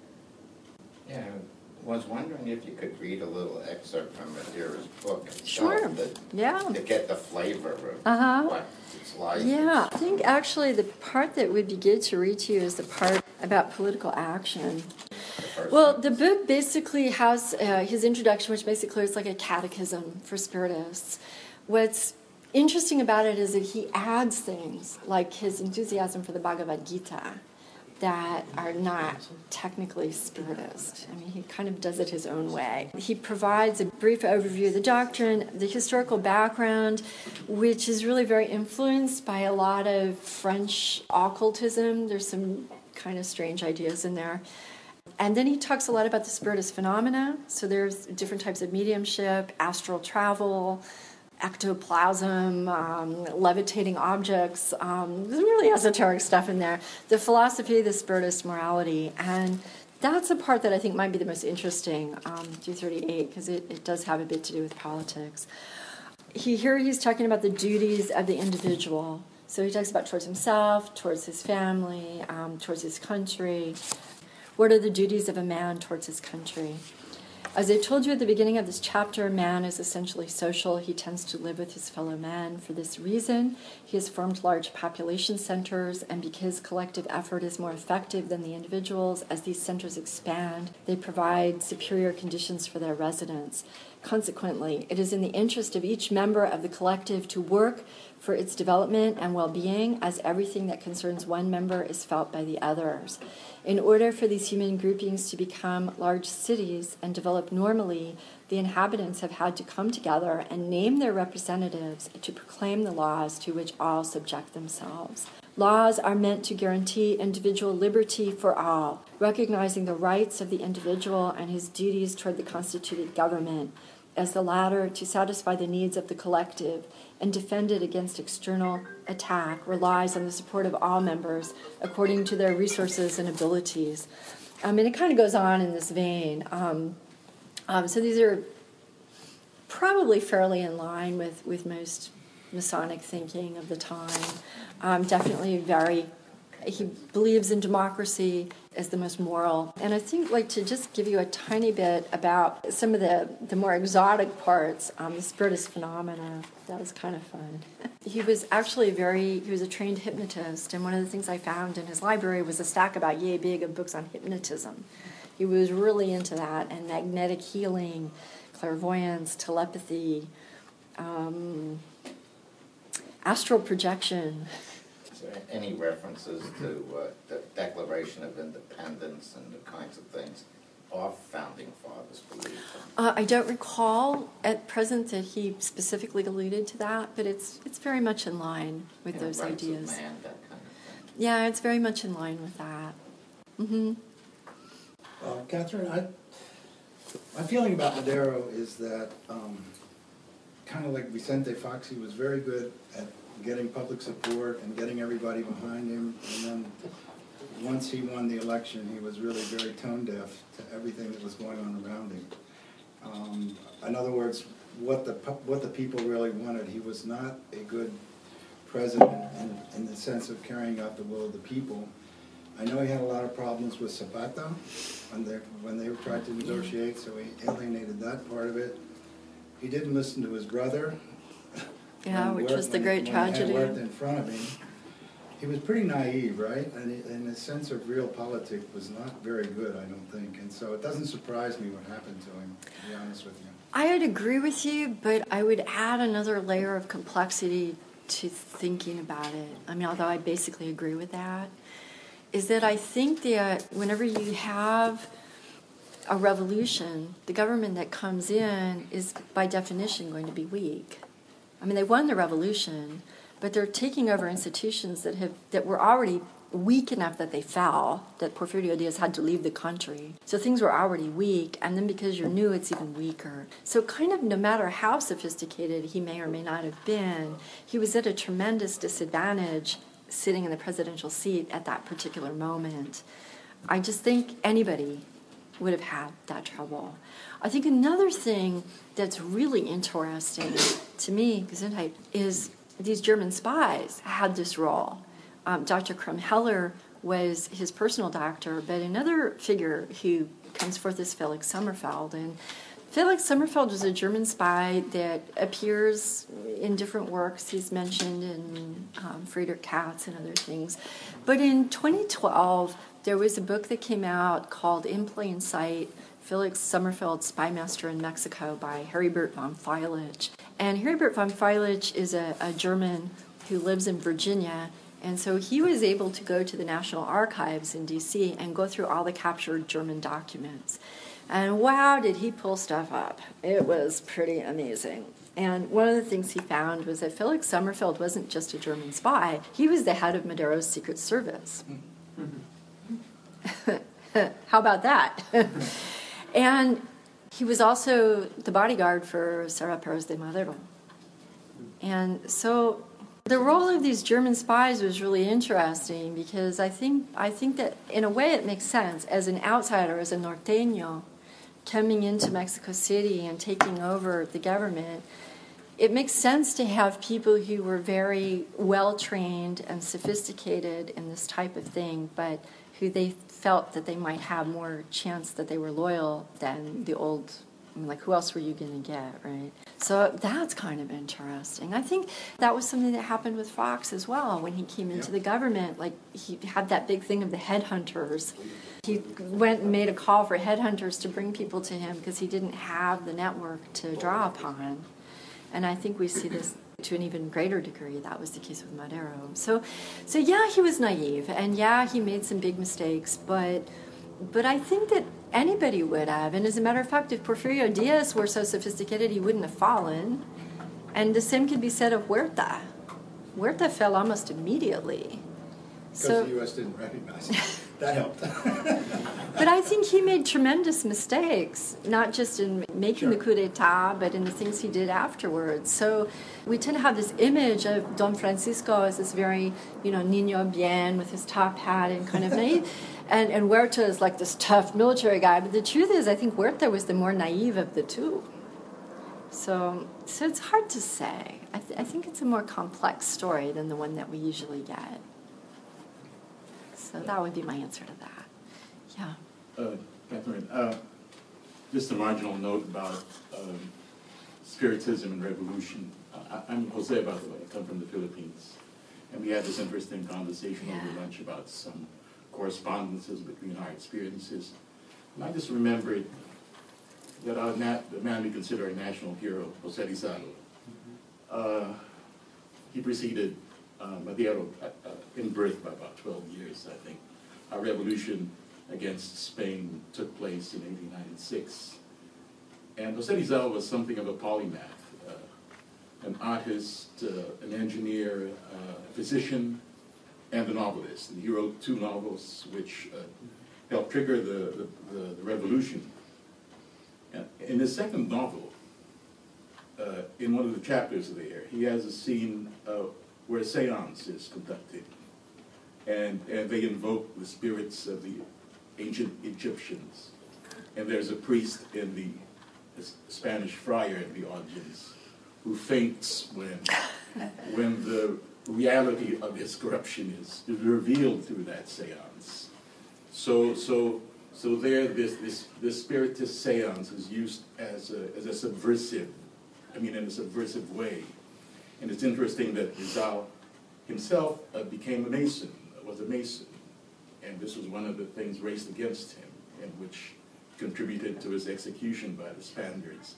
F: Yeah, I was wondering if you could read a little excerpt from Madeiro's book.
B: Sure,
F: to,
B: yeah.
F: To get the flavor of
B: uh-huh.
F: what it's like.
B: Yeah, I think actually the part that would be good to read to you is the part about political action.
F: The
B: well,
F: sentence.
B: the book basically has uh, his introduction, which basically is like a catechism for Spiritists. What's interesting about it is that he adds things like his enthusiasm for the Bhagavad Gita that are not technically spiritist. I mean, he kind of does it his own way. He provides a brief overview of the doctrine, the historical background, which is really very influenced by a lot of French occultism. There's some kind of strange ideas in there. And then he talks a lot about the spiritist phenomena. So there's different types of mediumship, astral travel, ectoplasm, um, levitating objects. Um, there's really esoteric stuff in there. The philosophy, the spiritist morality. And that's the part that I think might be the most interesting, um, two thirty-eight, because it, it does have a bit to do with politics. He, here he's talking about the duties of the individual. So he talks about towards himself, towards his family, um, towards his country. What are the duties of a man towards his country? As I told you at the beginning of this chapter, man is essentially social. He tends to live with his fellow man. For this reason, he has formed large population centers, and because collective effort is more effective than the individuals, as these centers expand, they provide superior conditions for their residents. Consequently, it is in the interest of each member of the collective to work for its development and well-being, as everything that concerns one member is felt by the others. In order for these human groupings to become large cities and develop normally, the inhabitants have had to come together and name their representatives to proclaim the laws to which all subject themselves. Laws are meant to guarantee individual liberty for all, recognizing the rights of the individual and his duties toward the constituted government, as the latter to satisfy the needs of the collective and defend it against external attack relies on the support of all members according to their resources and abilities. Um, and it kind of goes on in this vein. Um, um, so these are probably fairly in line with, with most Masonic thinking of the time. Um, definitely very, he believes in democracy as the most moral. And I think, like, to just give you a tiny bit about some of the, the more exotic parts, um, the spiritist phenomena, that was kind of fun. He was actually very, he was a trained hypnotist, and one of the things I found in his library was a stack about yay big of books on hypnotism. He was really into that, and magnetic healing, clairvoyance, telepathy, um, astral projection.
F: Is there any references to uh, the Declaration of Independence and the kinds of things our founding fathers believed in?
B: Uh, I don't recall at present that he specifically alluded to that, but it's it's very much in line with
F: You know,
B: those
F: rights of
B: ideas.
F: man, that kind of thing.
B: Yeah, it's very much in line with that. Mm-hmm.
D: Uh, Catherine, I, my feeling about Madero is that, um, kind of like Vicente Fox, he was very good at getting public support and getting everybody behind him, and then once he won the election, he was really very tone deaf to everything that was going on around him. Um, in other words, what the what the people really wanted. He was not a good president in, in the sense of carrying out the will of the people. I know he had a lot of problems with Zapata when they when they tried to negotiate, so he alienated that part of it. He didn't listen to his brother.
B: Yeah, which
D: worked,
B: was the
D: when,
B: great
D: when
B: tragedy.
D: He had worked in front of him. He was pretty naive, right? And, he, and his sense of real politics was not very good, I don't think. And so it doesn't surprise me what happened to him, to be honest with you.
B: I would agree with you, but I would add another layer of complexity to thinking about it. I mean, although I basically agree with that, is that I think that whenever you have a revolution, the government that comes in is by definition going to be weak. I mean, they won the revolution, but they're taking over institutions that have that were already weak enough that they fell, that Porfirio Diaz had to leave the country. So things were already weak, and then because you're new, it's even weaker. So kind of no matter how sophisticated he may or may not have been, he was at a tremendous disadvantage sitting in the presidential seat at that particular moment. I just think anybody would have had that trouble. I think another thing that's really interesting to me, Gesundheit, is these German spies had this role. Um, Doctor Krumheller was his personal doctor, but another figure who comes forth is Felix Sommerfeld. And Felix Sommerfeld was a German spy that appears in different works. He's mentioned in um, Friedrich Katz and other things. But in twenty twelve, there was a book that came out called In Plain Sight, Felix Sommerfeld, Spy Master in Mexico by Heribert von Feilich. And Heribert von Freilich is a, a German who lives in Virginia, and so he was able to go to the National Archives in D C and go through all the captured German documents. And wow, did he pull stuff up. It was pretty amazing. And one of the things he found was that Felix Sommerfeld wasn't just a German spy. He was the head of Madero's Secret Service. How about that? And he was also the bodyguard for Sarah Perez de Madero. And so the role of these German spies was really interesting because I think I think that in a way it makes sense. As an outsider, as a norteño, coming into Mexico City and taking over the government, it makes sense to have people who were very well-trained and sophisticated in this type of thing, but who they felt that they might have more chance that they were loyal than the old, I mean, like, who else were you going to get, right? So that's kind of interesting. I think that was something that happened with Fox as well when he came into the government. Like, he had that big thing of the headhunters. He went and made a call for headhunters to bring people to him because he didn't have the network to draw upon. And I think we see this to an even greater degree. That was the case with Madero. So, so yeah, he was naive, and yeah, he made some big mistakes, but but I think that anybody would have. And as a matter of fact, if Porfirio Diaz were so sophisticated, he wouldn't have fallen. And the same could be said of Huerta. Huerta fell almost immediately.
D: Because
B: So,
D: the U S didn't recognize it. That helped.
B: but I think he made tremendous mistakes, not just in making
D: Sure.
B: the coup d'etat, but in the things he did afterwards. So we tend to have this image of Don Francisco as this very, you know, niño bien with his top hat and kind of naive. And, and Huerta is like this tough military guy. But the truth is, I think Huerta was the more naive of the two. So, so it's hard to say. I, th- I think it's a more complex story than the one that we usually get. So that would be my answer to that. Yeah.
G: Uh, Catherine, uh, just a marginal note about um, Spiritism and revolution. I, I'm Jose, by the way. I come from the Philippines. And we had this interesting conversation
B: Yeah.
G: over lunch about some correspondences between our experiences. And I just remembered that our nat- the man we consider a national hero, Jose Rizal, uh, he preceded uh, Madero uh, uh, in birth by about twelve years, I think. Our revolution against Spain took place in eighteen ninety-six. And Jose Rizal was something of a polymath, uh, an artist, uh, an engineer, uh, a physician, and a novelist. And he wrote two novels which uh, helped trigger the, the, the, the revolution. And in his second novel, uh, in one of the chapters there, he has a scene uh, where a seance is conducted. And, and they invoke the spirits of the ancient Egyptians. And there's a priest in the, a Spanish friar in the audience who faints when, when the reality of his corruption is, is revealed through that seance. So, so, so there, this, this, this spiritist seance is used as a, as a subversive, I mean, in a subversive way. And it's interesting that Rizal himself uh, became a Mason, was a Mason. And this was one of the things raised against him, and which contributed to his execution by the Spaniards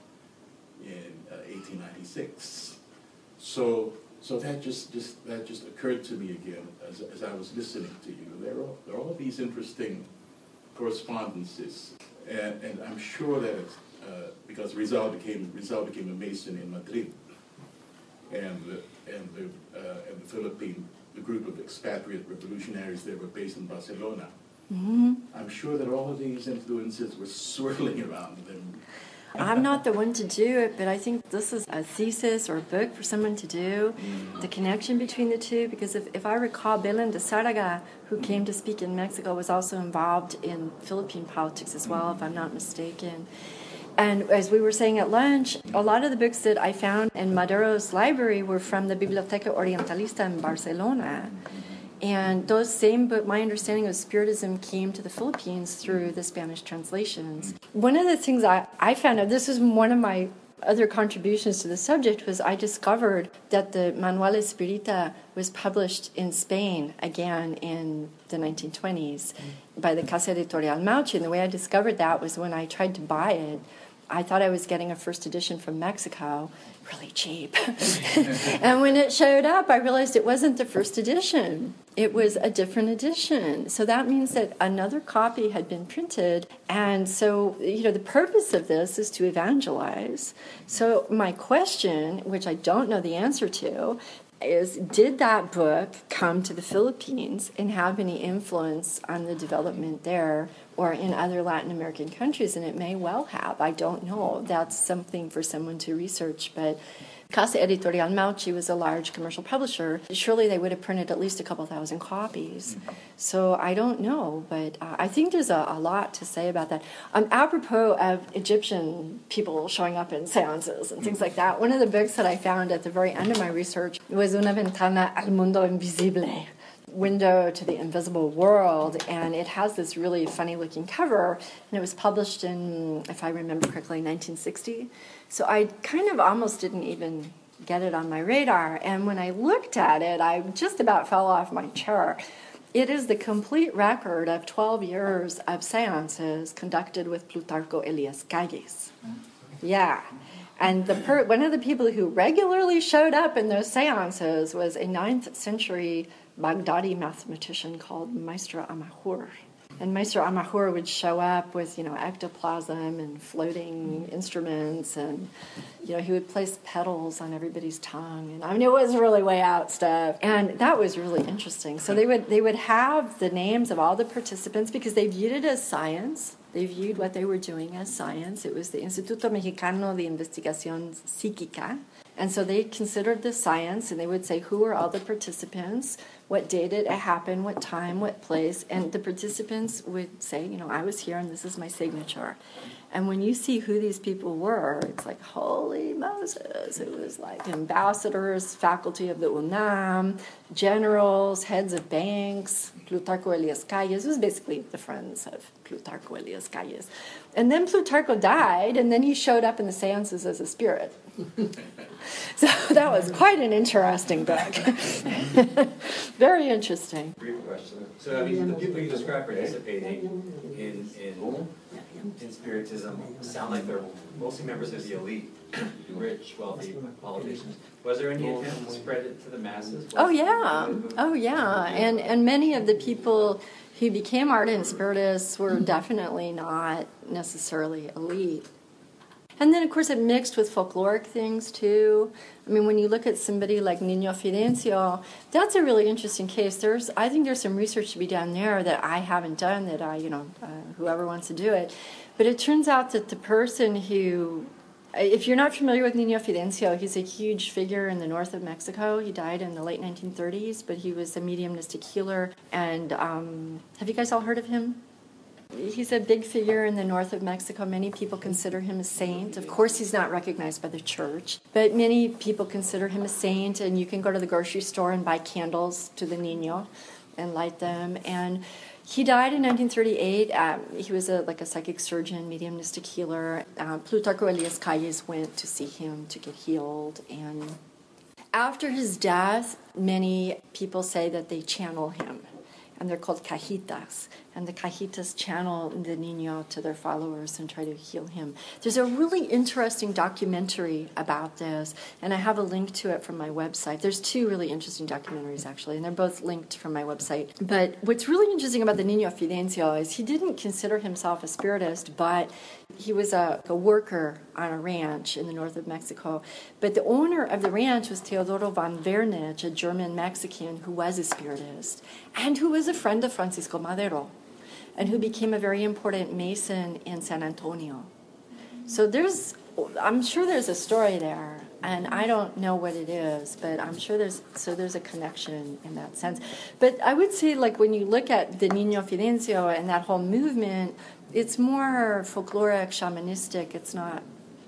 G: in, in uh, eighteen ninety-six. So, so that just, just that just occurred to me again as, as I was listening to you. There are, there are all these interesting correspondences, and, and I'm sure that it's, uh, because Rizal became Rizal became a Mason in Madrid, and the, and the uh, and the Philippine the group of expatriate revolutionaries there were based in Barcelona.
B: Mm-hmm.
G: I'm sure that all of these influences were swirling around them.
B: I'm not the one to do it, but I think this is a thesis or a book for someone to do, the connection between the two, because if, if I recall, Belén de Zárraga, who came to speak in Mexico, was also involved in Philippine politics as well, if I'm not mistaken. And as we were saying at lunch, a lot of the books that I found in Madero's library were from the Biblioteca Orientalista in Barcelona. And those same, but my understanding of Spiritism came to the Philippines through the Spanish translations. One of the things I, I found out, this is one of my other contributions to the subject, was I discovered that the Manual Espírita was published in Spain again in the nineteen twenties by the Casa Editorial Mauchi. And the way I discovered that was when I tried to buy it, I thought I was getting a first edition from Mexico, really cheap. And when it showed up, I realized it wasn't the first edition. It was a different edition. So that means that another copy had been printed. And so, you know, the purpose of this is to evangelize. So my question, which I don't know the answer to, is did that book come to the Philippines and have any influence on the development there or in other Latin American countries? And it may well have. I don't know. That's something for someone to research. But Casa Editorial Mauchi was a large commercial publisher. Surely they would have printed at least a couple thousand copies. So I don't know, but uh, I think there's a, a lot to say about that. Um, apropos of Egyptian people showing up in seances and things like that, one of the books that I found at the very end of my research was Una Ventana al Mundo Invisible, Window to the Invisible World, and it has this really funny-looking cover, and it was published in, if I remember correctly, nineteen sixty. So I kind of almost didn't even get it on my radar, and when I looked at it, I just about fell off my chair. It is the complete record of twelve years of seances conducted with Plutarco Elias Calles. Yeah. And the per- one of the people who regularly showed up in those seances was a ninth century Baghdadi mathematician called Maestro Amahur. And Maestro Amahur would show up with, you know, ectoplasm and floating instruments, and, you know, he would place petals on everybody's tongue. And I mean, it was really way out stuff. And that was really interesting. So they would they would have the names of all the participants because they viewed it as science. They viewed what they were doing as science. It was the Instituto Mexicano de Investigación Psíquica. And so they considered this science, and they would say, who are all the participants, what date it happened, what time, what place, and the participants would say, you know, I was here and this is my signature. And when you see who these people were, it's like, holy Moses. It was like ambassadors, faculty of the UNAM, generals, heads of banks, Plutarco Elias Calles. It was basically the friends of Plutarco Elias Calles. And then Plutarco died, and then he showed up in the seances as a spirit. So that was quite an interesting book. Very interesting.
H: Brief question. So, I mean, the people you describe participating in, in, in Spiritism sound like they're mostly members of the elite, rich, wealthy politicians. Was there any attempt to spread it to the masses? Was
B: Oh, yeah. Oh, yeah. And, and many of the people who became ardent spiritists were definitely not necessarily elite. And then, of course, it mixed with folkloric things, too. I mean, when you look at somebody like Niño Fidencio, that's a really interesting case. There's, I think there's some research to be done there that I haven't done, that I, you know, uh, whoever wants to do it. But it turns out that the person who, if you're not familiar with Niño Fidencio, he's a huge figure in the north of Mexico. He died in the late nineteen thirties, but he was a mediumistic healer. And um, have you guys all heard of him? He's a big figure in the north of Mexico. Many people consider him a saint. Of course, he's not recognized by the church, but many people consider him a saint, and you can go to the grocery store and buy candles to the Niño and light them. And he died in nineteen thirty-eight. Um, he was a, like a psychic surgeon, mediumistic healer. Uh, Plutarco Elias Calles went to see him to get healed. And after his death, many people say that they channel him. And they're called cajitas. And the cajitas channel the Niño to their followers and try to heal him. There's a really interesting documentary about this, and I have a link to it from my website. There's two really interesting documentaries, actually, and they're both linked from my website. But what's really interesting about the Niño Fidencio is he didn't consider himself a spiritist, but he was a, a worker on a ranch in the north of Mexico. But the owner of the ranch was Teodoro von Wernich, a German-Mexican who was a spiritist, and who was a friend of Francisco Madero, and who became a very important Mason in San Antonio. So there's, I'm sure there's a story there, and I don't know what it is, but I'm sure there's, so there's a connection in that sense. But I would say, like, when you look at the Niño Fidencio and that whole movement, it's more folkloric, shamanistic. It's not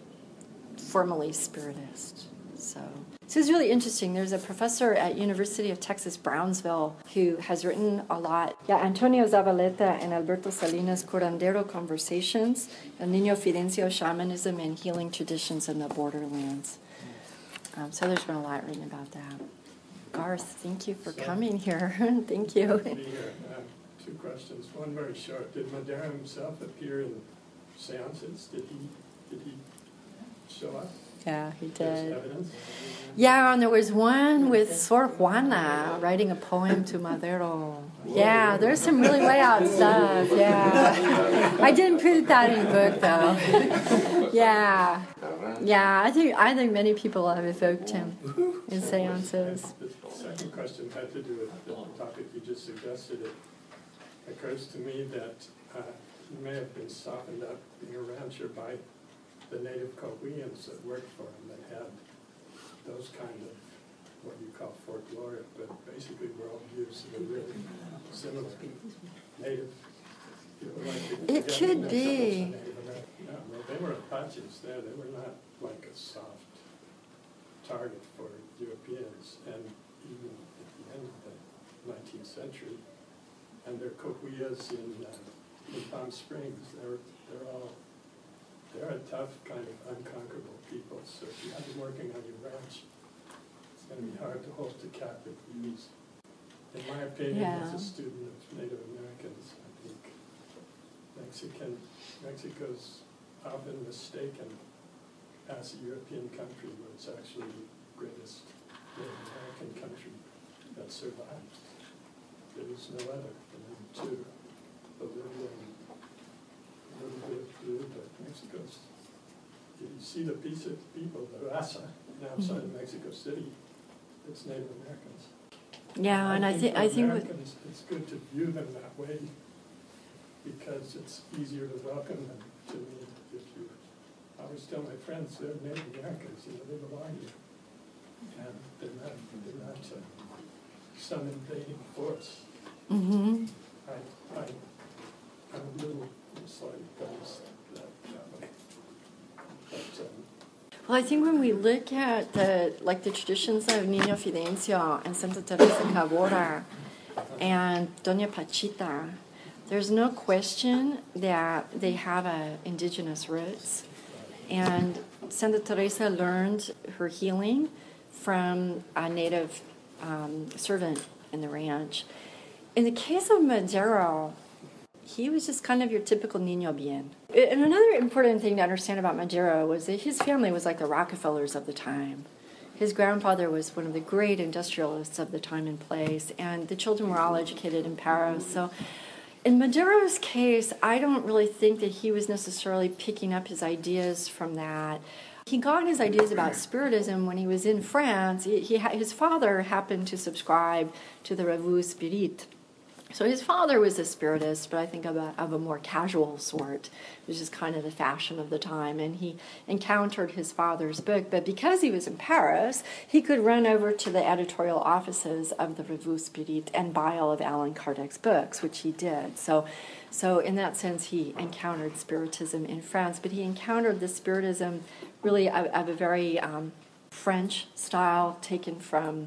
B: formally spiritist. So So it's really interesting. There's a professor at University of Texas, Brownsville, who has written a lot. Yeah, Antonio Zavaleta and Alberto Salinas Curandero Conversations, El Niño Fidencio, Shamanism and Healing Traditions in the Borderlands. Um, so there's been a lot written about that. Garth, thank you for so, coming here. Thank you.
I: Be here. Uh, two questions. One very short. Did Madero himself appear in seances? Did he Did he show us?
B: Yeah, he
I: There's
B: did.
I: evidence?
B: Yeah, and there was one with Sor Juana writing a poem to Madero. Yeah, there's some really way out stuff. Yeah, I didn't put that in the book though. Yeah, yeah, I think I think many people have evoked him in seances.
I: The second question had to do with the topic you just suggested. It occurs to me that uh, he may have been softened up being a rancher by the native Coahuillans that worked for him that had those kind of what you call folkloric, but basically worldviews that are really similar. Native, you know, like the,
B: It could be.
I: No, no, they were Apaches there. They were not like a soft target for Europeans. And even at the end of the nineteenth century, and their Coahuillas in, uh, in Palm Springs, they're they're all they're a tough kind of unconquerable people. So if you have them working on your ranch, it's going to be hard to hold to captive views. In my opinion,
B: Yeah.
I: as a student of Native Americans, I think Mexican Mexico's often mistaken as a European country when it's actually the greatest Native American country that survived. There is no other. And then two, Bolivia and a little bit of Peru, but Mexico's, if you see the piece of people, the raza, outside of Mexico City, it's Native Americans.
B: Yeah, and I think I
I: for
B: think with,
I: Americans, it's good to view them that way because it's easier to welcome them to me if you. I always tell my friends they're Native Americans, you know, they belong here, and they're not they're not uh, some invading force.
B: mm-hmm.
I: I I I'm a little slightly biased that, that way, but. Um,
B: Well, I think when we look at the like the traditions of Niño Fidencio and Santa Teresa Cabora and Doña Pachita, there's no question that they have a indigenous roots. And Santa Teresa learned her healing from a native um, servant in the ranch. In the case of Madero, he was just kind of your typical niño bien. And another important thing to understand about Madero was that his family was like the Rockefellers of the time. His grandfather was one of the great industrialists of the time and place, and the children were all educated in Paris. So in Madero's case, I don't really think that he was necessarily picking up his ideas from that. He got his ideas about Spiritism when he was in France. He, he, his father happened to subscribe to the Revue Spirit. So his father was a spiritist, but I think of a, of a more casual sort, which is kind of the fashion of the time. And he encountered his father's book, but because he was in Paris, he could run over to the editorial offices of the Revue Spirit and buy all of Allan Kardec's books, which he did. So, so in that sense, he encountered Spiritism in France, but he encountered the Spiritism really of, of a very um, French style, taken from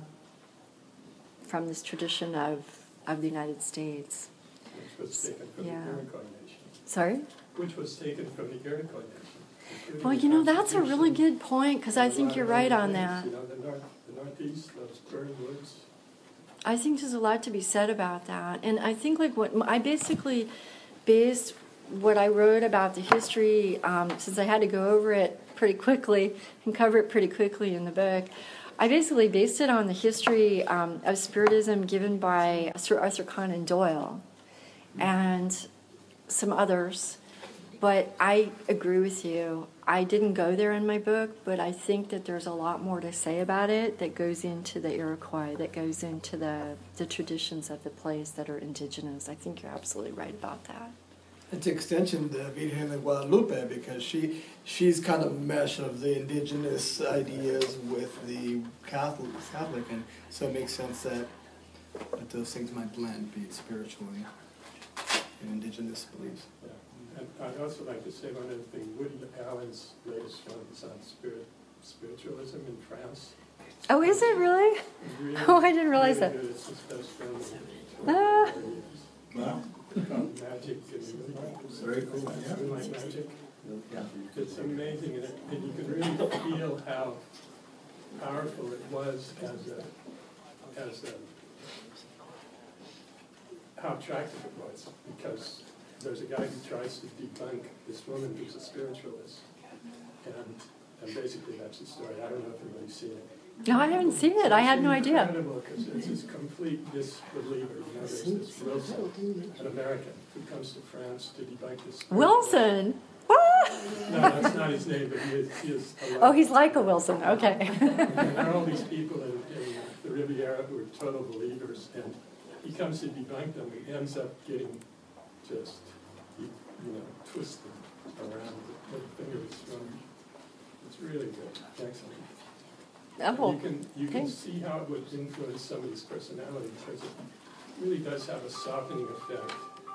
B: from this tradition of. of the United States.
I: Which was taken from
B: Yeah.
I: the Iroquois Nation.
B: Sorry?
I: Which was taken from the Iroquois Nation.
B: Well, you know, that's a really good point, because I think you're right on that.
I: You know, the north, the northeast, those burning woods.
B: I think there's a lot to be said about that. And I think, like, what I basically based what I wrote about the history, um, since I had to go over it pretty quickly and cover it pretty quickly in the book, I basically based it on the history um, of Spiritism given by Sir Arthur Conan Doyle and some others. But I agree with you. I didn't go there in my book, but I think that there's a lot more to say about it that goes into the Iroquois, that goes into the, the traditions of the place that are indigenous. I think you're absolutely right about that.
C: It's extension the Virgen de Guadalupe, because she she's kind of a mesh of the indigenous ideas with the Catholic, Catholic, and so it makes sense that, that those things might blend, be it spiritually and indigenous beliefs.
I: Yeah. And I'd also like to say one other thing. Woody Allen's latest one is on spirit, spiritualism in France.
B: Oh, is it really?
I: Really,
B: Oh, I didn't realize
I: really
B: that.
I: good. It's his best friend.
B: Ah.
D: Wow.
I: Called Magic and Moonlight.
D: Very cool, yeah.
I: Moonlight Magic.
D: Yeah.
I: It's amazing, and, it, and you can really feel how powerful it was as a, as a, how attractive it was, because there's a guy who tries to debunk this woman who's a spiritualist, And, and basically that's the story. I don't know if anybody's seen it.
B: No, I haven't seen it. I had no idea.
I: It's incredible because it's this complete disbeliever. You know, there's this Wilson, an American, who comes to France to debunk this.
B: Wilson?
I: No, that's not his name, but he is. He is a
B: Oh, he's like a Wilson. Okay.
I: And there are all these people in, in the Riviera who are total believers, and he comes to debunk them. He ends up getting just, you, you know, twisted around the fingers from. It's really good. Excellent.
B: Oh,
I: You can, you can
B: thanks.
I: see how it would influence somebody's personality, because it really does have a softening effect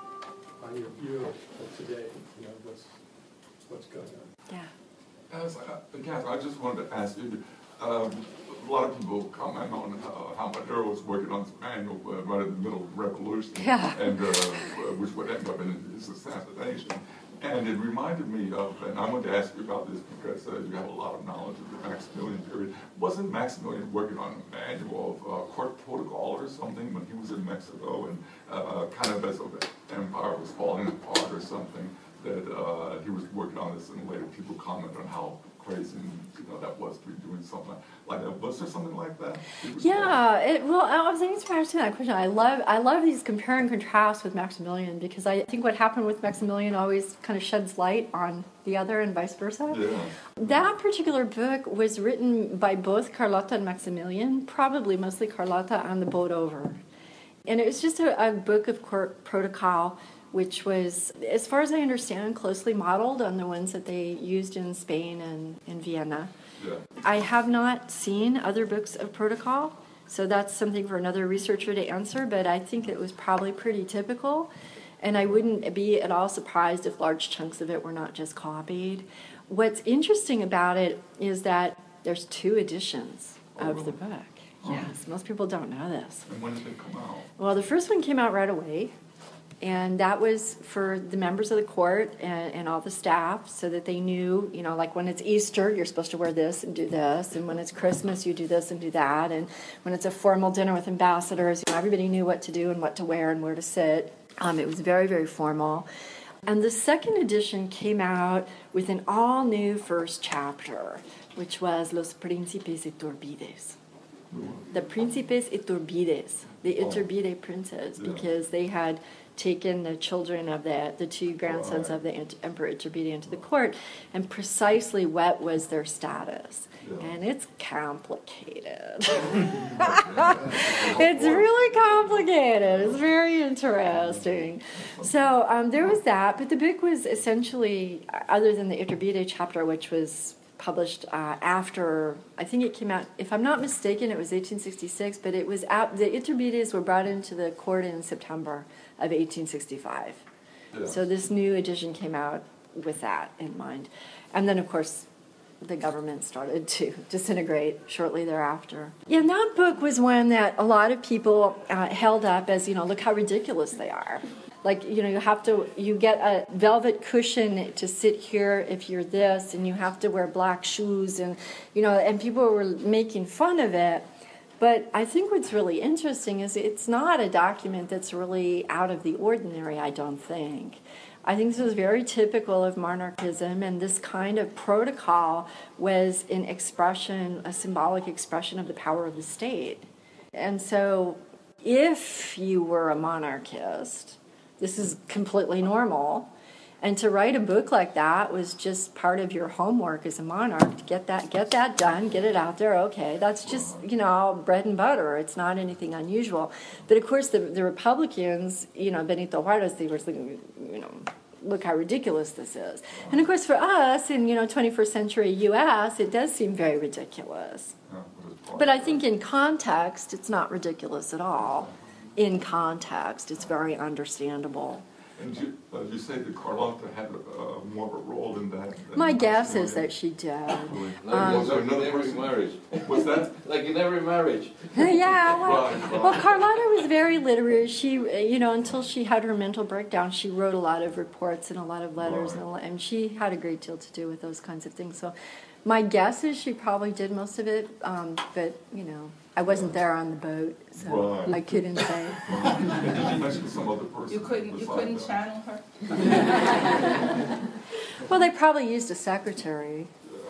I: on your view of today, you know, what's, what's going on.
B: Yeah.
J: As, uh, Catherine, I just wanted to ask you, um, a lot of people comment on uh, how Maduro was working on this manual uh, right in the middle of the revolution,
B: Yeah.
J: and uh, which would end up in his assassination. And it reminded me of, and I wanted to ask you about this because uh, you have a lot of knowledge of the Maximilian period. Wasn't Maximilian working on a manual of uh, court protocol or something when he was in Mexico, and uh, kind of as the empire was falling apart or something, that uh, he was working on this, and later people comment on how crazy, you know, that was to be doing something like that. Was there something like that?
B: Yeah, it, well, I was thinking to answer that question. I love, I love these compare and contrast with Maximilian, because I think what happened with Maximilian always kind of sheds light on the other and vice versa.
J: Yeah.
B: That particular book was written by both Carlotta and Maximilian, probably mostly Carlotta, on the boat over. And it was just a, a book of court protocol, which was, as far as I understand, closely modeled on the ones that they used in Spain and in Vienna.
J: Yeah.
B: I have not seen other books of protocol, so that's something for another researcher to answer, but I think it was probably pretty typical, and I wouldn't be at all surprised if large chunks of it were not just copied. What's interesting about it is that there's two editions
J: Oh,
B: of
J: really?
B: the book. Yes, most people don't know this.
J: And when did it come out?
B: Well, the first one came out right away, and that was for the members of the court and, and all the staff, so that they knew, you know, like when it's Easter, you're supposed to wear this and do this, and when it's Christmas, you do this and do that, and when it's a formal dinner with ambassadors, you know, everybody knew what to do and what to wear and where to sit. Um, it was very, very formal. And the second edition came out with an all-new first chapter, which was Los Príncipes Iturbides. The Príncipes Iturbides, the Iturbide princes, because they had taken the children of the, the two grandsons of the Emperor Iturbide into the court, and precisely what was their status.
J: Yeah.
B: And it's complicated. It's really complicated. It's very interesting. So um, there was that, but the book was essentially, other than the Iturbide chapter, which was published uh, after, I think it came out, if I'm not mistaken, it was eighteen sixty-six, but it was at, the Iturbides were brought into the court in September of eighteen sixty-five.
J: Yeah.
B: So this new edition came out with that in mind. And then, of course, the government started to disintegrate shortly thereafter. Yeah, and that book was one that a lot of people uh, held up as, you know, look how ridiculous they are. Like, you know, you have to, you get a velvet cushion to sit here if you're this, and you have to wear black shoes, and, you know, and people were making fun of it. But I think what's really interesting is it's not a document that's really out of the ordinary, I don't think. I think this was very typical of monarchism, and this kind of protocol was an expression, a symbolic expression of the power of the state. And so if you were a monarchist, this is completely normal. And to write a book like that was just part of your homework as a monarch. Get that, get that done, get it out there. Okay, that's just, you know, bread and butter. It's not anything unusual. But of course, the the Republicans, you know, Benito Juarez, they were thinking, you know, look how ridiculous this is. And of course, for us in, you know, twenty-first century U S, it does seem very ridiculous. But I think in context, it's not ridiculous at all. In context, it's very understandable.
J: And you, uh, you say that Carlotta had uh, more of a role in that? than
B: My guess is
J: Maximilian.
B: that she did.
J: Like,
B: Um,
J: was there
K: Like in
J: another
K: every
J: person?
K: marriage.
J: Was that?
K: Like in every marriage.
B: Yeah, well,
J: Right, right.
B: well, Carlotta was very literary. She, you know, until she had her mental breakdown, she wrote a lot of reports and a lot of letters,
J: Right.
B: and, a lot, and she had a great deal to do with those kinds of things. So my guess is she probably did most of it, um, but, you know, I wasn't there on the boat, so
J: Right.
B: I couldn't say.
J: And you mentioned some other person.
L: You couldn't, you
J: beside
L: couldn't
J: that.
L: channel her?
B: Well, they probably used a secretary.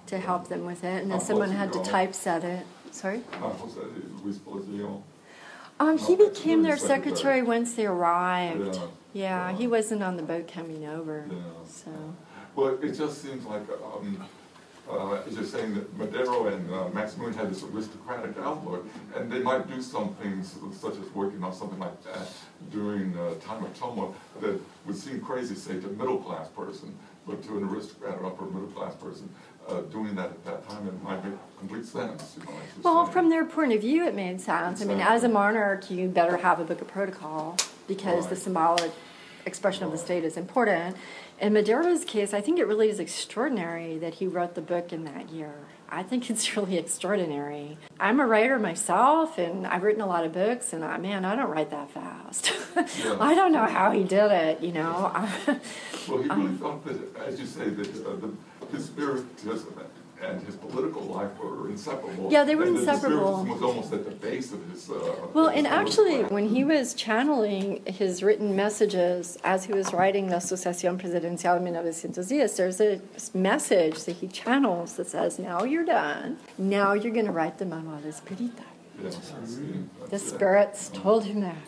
B: to help them with it, and then
J: How
B: someone
J: was
B: had to
J: he, uh,
B: typeset it. Sorry?
J: How was that, Luis Polizio?
B: Um, he
J: No,
B: became their
J: secretary.
B: secretary once they arrived.
J: Yeah.
B: Yeah, he wasn't on the boat coming over.
J: Yeah.
B: So.
J: Well, it just seems like, um, uh, as you're saying, that Madero and uh, Maximilian had this aristocratic outlook, and they might do some things, such as working on something like that during uh, time of turmoil, that would seem crazy, say, to a middle-class person, but to an aristocrat or upper middle-class person, uh, doing that at that time, it might make complete sense. You know, as you're
B: Well,
J: saying.
B: from their point of view, it made sense. I mean, as a monarch, you better have a book of protocol because the
J: Right.
B: symbolic expression of the state is important. In Madero's case, I think it really is extraordinary that he wrote the book in that year. I think it's really extraordinary. I'm a writer myself, and I've written a lot of books, and I, man, I don't write that fast.
J: Yeah.
B: I don't know how he did it, you know.
J: Well, he really felt that, as you say, that uh, the, his spiritism and his political life were inseparable.
B: Yeah, they were
J: and that
B: inseparable.
J: The spiritism was almost at the base of his. Uh,
B: Well,
J: of his
B: and actually,
J: political
B: when he was channeling his written messages as he was writing the Asociación Presidencial de mil novecientos diez, there's a message that he channels that says, now you're done. Now you're going to write the Manual Espírita.
J: Yeah, I see.
B: The
J: That's it.
B: spirits told him that.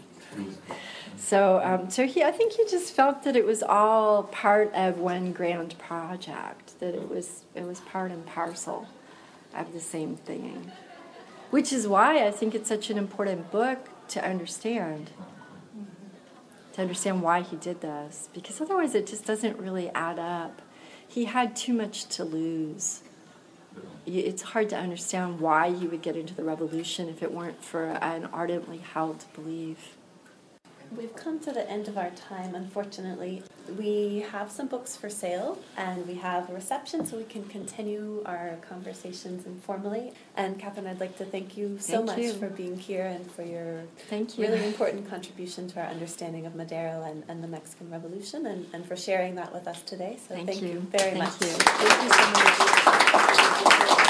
B: So, um, so he, I think he just felt that it was all part of one grand project, that it was, it was part and parcel of the same thing. Which is why I think it's such an important book to understand, to understand why he did this, because otherwise it just doesn't really add up. He had too much to lose. You- It's hard to understand why you would get into the revolution if it weren't for an ardently held belief.
A: We've come to the end of our time, unfortunately. We have some books for sale, and we have a reception so we can continue our conversations informally. And Catherine, I'd like to thank you so
B: Thank
A: much
B: you.
A: for being here and for your
B: Thank you.
A: really important contribution to our understanding of Madero and, and the Mexican Revolution, and, and for sharing that with us today. So
B: Thank
A: thank,
B: you.
A: very
B: Thank
A: much.
B: you.
A: Thank you so much.